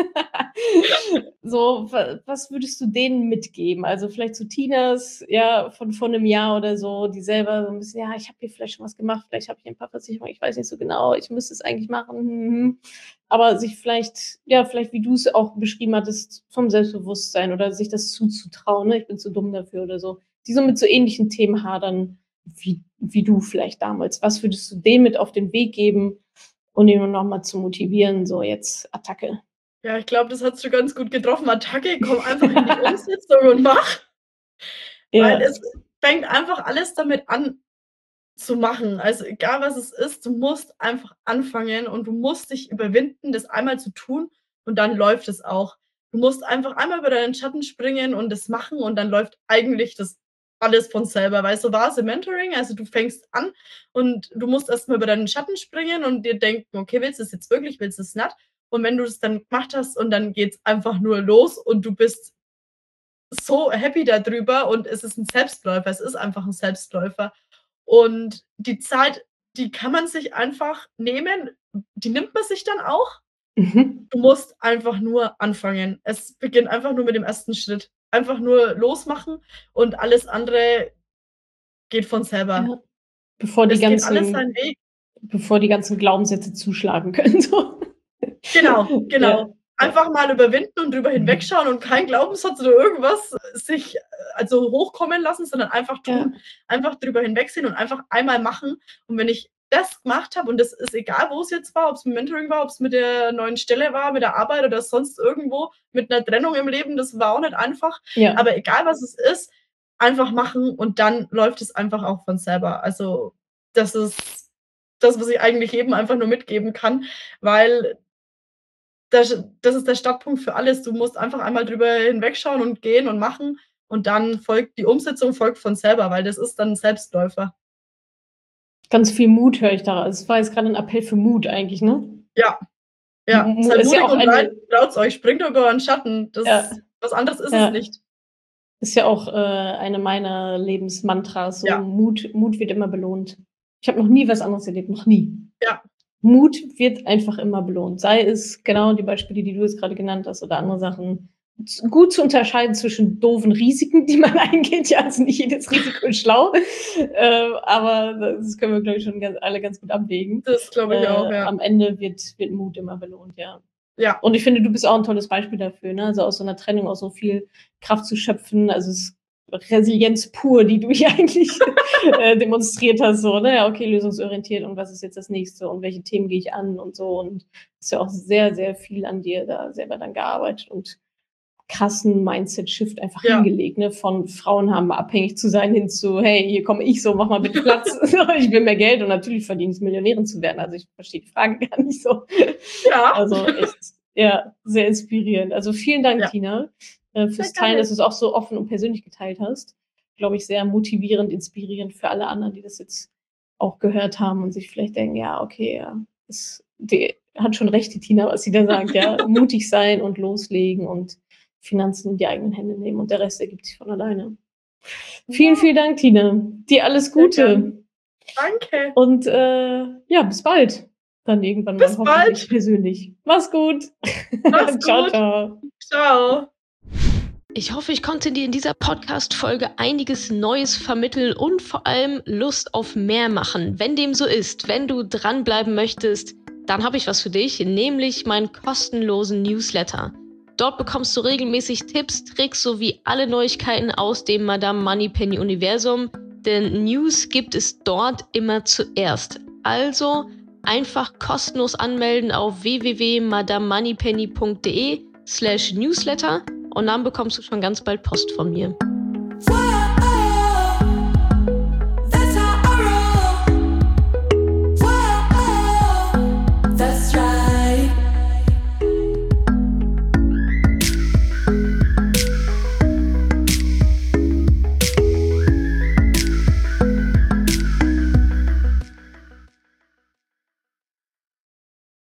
So, was würdest du denen mitgeben? Also, vielleicht so Tinas, ja, von vor 'nem Jahr oder so, die selber so 'n bisschen: „Ja, ich habe hier vielleicht schon was gemacht, vielleicht habe ich ein paar Versicherungen, ich weiß nicht so genau, ich müsste es eigentlich machen, Aber sich vielleicht ja, vielleicht, wie du's auch beschrieben hattest, vom Selbstbewusstsein oder sich das zuzutrauen, ne? „Ich bin zu dumm dafür“ oder so. Die so mit so ähnlichen Themen hadern wie du vielleicht damals. Was würdest du denen mit auf den Weg geben, um die nur noch mal zu motivieren, so jetzt Attacke? Ja, ich glaube, das hast du ganz gut getroffen. Attacke, komm einfach in die Umsetzung und mach, weil Ja. es fängt einfach alles damit an zu machen. Also, egal was es ist, du musst einfach anfangen und du musst dich überwinden, das einmal zu tun und dann läuft es auch. Du musst einfach einmal über deinen Schatten springen und das machen und dann läuft eigentlich das alles von selber, weil so war es im Mentoring. Also, du fängst an und du musst erst mal über deinen Schatten springen und dir denken: „Okay, willst du's jetzt wirklich, willst du's nicht?“ Und wenn du das dann gemacht hast und dann geht's einfach nur los und du bist so happy da drüber und es ist 'n Selbstläufer. Es ist einfach 'n Selbstläufer. Und die Zeit, die kann man sich einfach nehmen, die nimmt man sich dann auch. Mhm. Du musst einfach nur anfangen. Es beginnt einfach nur mit dem ersten Schritt. Einfach nur losmachen und alles andere geht von selber. Ja, bevor die Es geht alles seinen ganzen Weg. bevor die ganzen Glaubenssätze zuschlagen können, so. Genau, Ja, genau. ja. Einfach mal überwinden und drüber Mhm. hinwegschauen und kein Glaubenssatz oder irgendwas sich, also, hochkommen lassen, sondern einfach Ja, tun. Einfach drüber hinwegsehen und einfach einmal machen. Und wenn ich das gemacht habe und das ist egal, wo es jetzt war, ob's im Mentoring war, ob's mit der neuen Stelle war, mit der Arbeit oder sonst irgendwo, mit 'ner Trennung im Leben, das war auch nicht einfach. ja. Aber egal, was es ist, einfach machen und dann läuft es einfach auch von selber. Also, das ist das, was ich eigentlich jedem einfach nur mitgeben kann, weil das ist der Startpunkt für alles. Du musst einfach einmal drüber hinwegschauen und gehen und machen und dann folgt die Umsetzung folgt von selber, weil das ist dann 'n Selbstläufer. Ganz viel Mut höre ich da. Also, es war jetzt grade 'n Appell für Mut eigentlich, ne? Ja, M ja. Mu Seid ist ja mutig auch und eine traut's euch, springt über euren Schatten. ja, Das was anderes ist es ja. nicht. Ist ja auch, eine meiner Lebensmantras, so Ja, Mut wird immer belohnt. Ich habe noch nie was anderes erlebt, noch nie. ja, Mut wird einfach immer belohnt. Sei es genau die Beispiele, die du jetzt grade genannt hast oder andere Sachen. Z gut zu unterscheiden zwischen doofen Risiken, die man eingeht. Ja, also nicht jedes Risiko ist schlau, aber das können wir, glaube ich, schon alle ganz gut abwägen. das glaube ich auch, ja. Am Ende wird Mut immer belohnt, ja. Ja, Und ich finde, du bist auch 'n tolles Beispiel dafür, ne? Also, aus so 'ner Trennung auch so viel Kraft zu schöpfen. Also, es ist Resilienz pur, die du hier eigentlich, demonstriert hast, so, ne? Ja, okay, lösungsorientiert und was ist jetzt das Nächste und welche Themen gehe ich an und so und ist ja auch sehr, sehr viel an dir da selber dann gearbeitet und krassen Mindset-Shift einfach ja. hingelegt, ne? Von Frauen haben abhängig zu sein hin zu: „Hey, hier komme ich so, mach mal bitte Platz. Ich will mehr Geld und natürlich verdiene ich's, Millionärin zu werden.“ Also, ich verstehe die Frage gar nicht so. Ja, Also, echt, ja, sehr inspirierend. Also, vielen Dank, ja, Tina, sehr fürs Teilen, gerne. dass du's auch so offen und persönlich geteilt hast. Glaube ich, sehr motivierend, inspirierend für alle anderen, die das jetzt auch gehört haben und sich vielleicht denken: „Ja, okay, ja, das die hat schon recht, die Tina, was sie da sagt, ja. Mutig sein und loslegen und Finanzen in die eigenen Hände nehmen und der Rest ergibt sich von alleine.“ Vielen, Ja, vielen Dank, Tina. Dir alles sehr gern. Gute Danke. und, ja, bis bald. Dann irgendwann mal Bis hoffentlich bald. persönlich. Mach's gut. Mach's Tschau, gut. tschau. Tschau. Ich hoffe, ich konnte dir in dieser Podcast-Folge einiges Neues vermitteln und vor allem Lust auf mehr machen. Wenn dem so ist, wenn du dranbleiben möchtest, dann habe ich was für dich, nämlich meinen kostenlosen Newsletter. Dort bekommst du regelmäßig Tipps, Tricks sowie alle Neuigkeiten aus dem Madame Moneypenny Universum, denn News gibt es dort immer zuerst. Also einfach kostenlos anmelden auf www.madamemoneypenny.de/newsletter und dann bekommst du schon ganz bald Post von mir.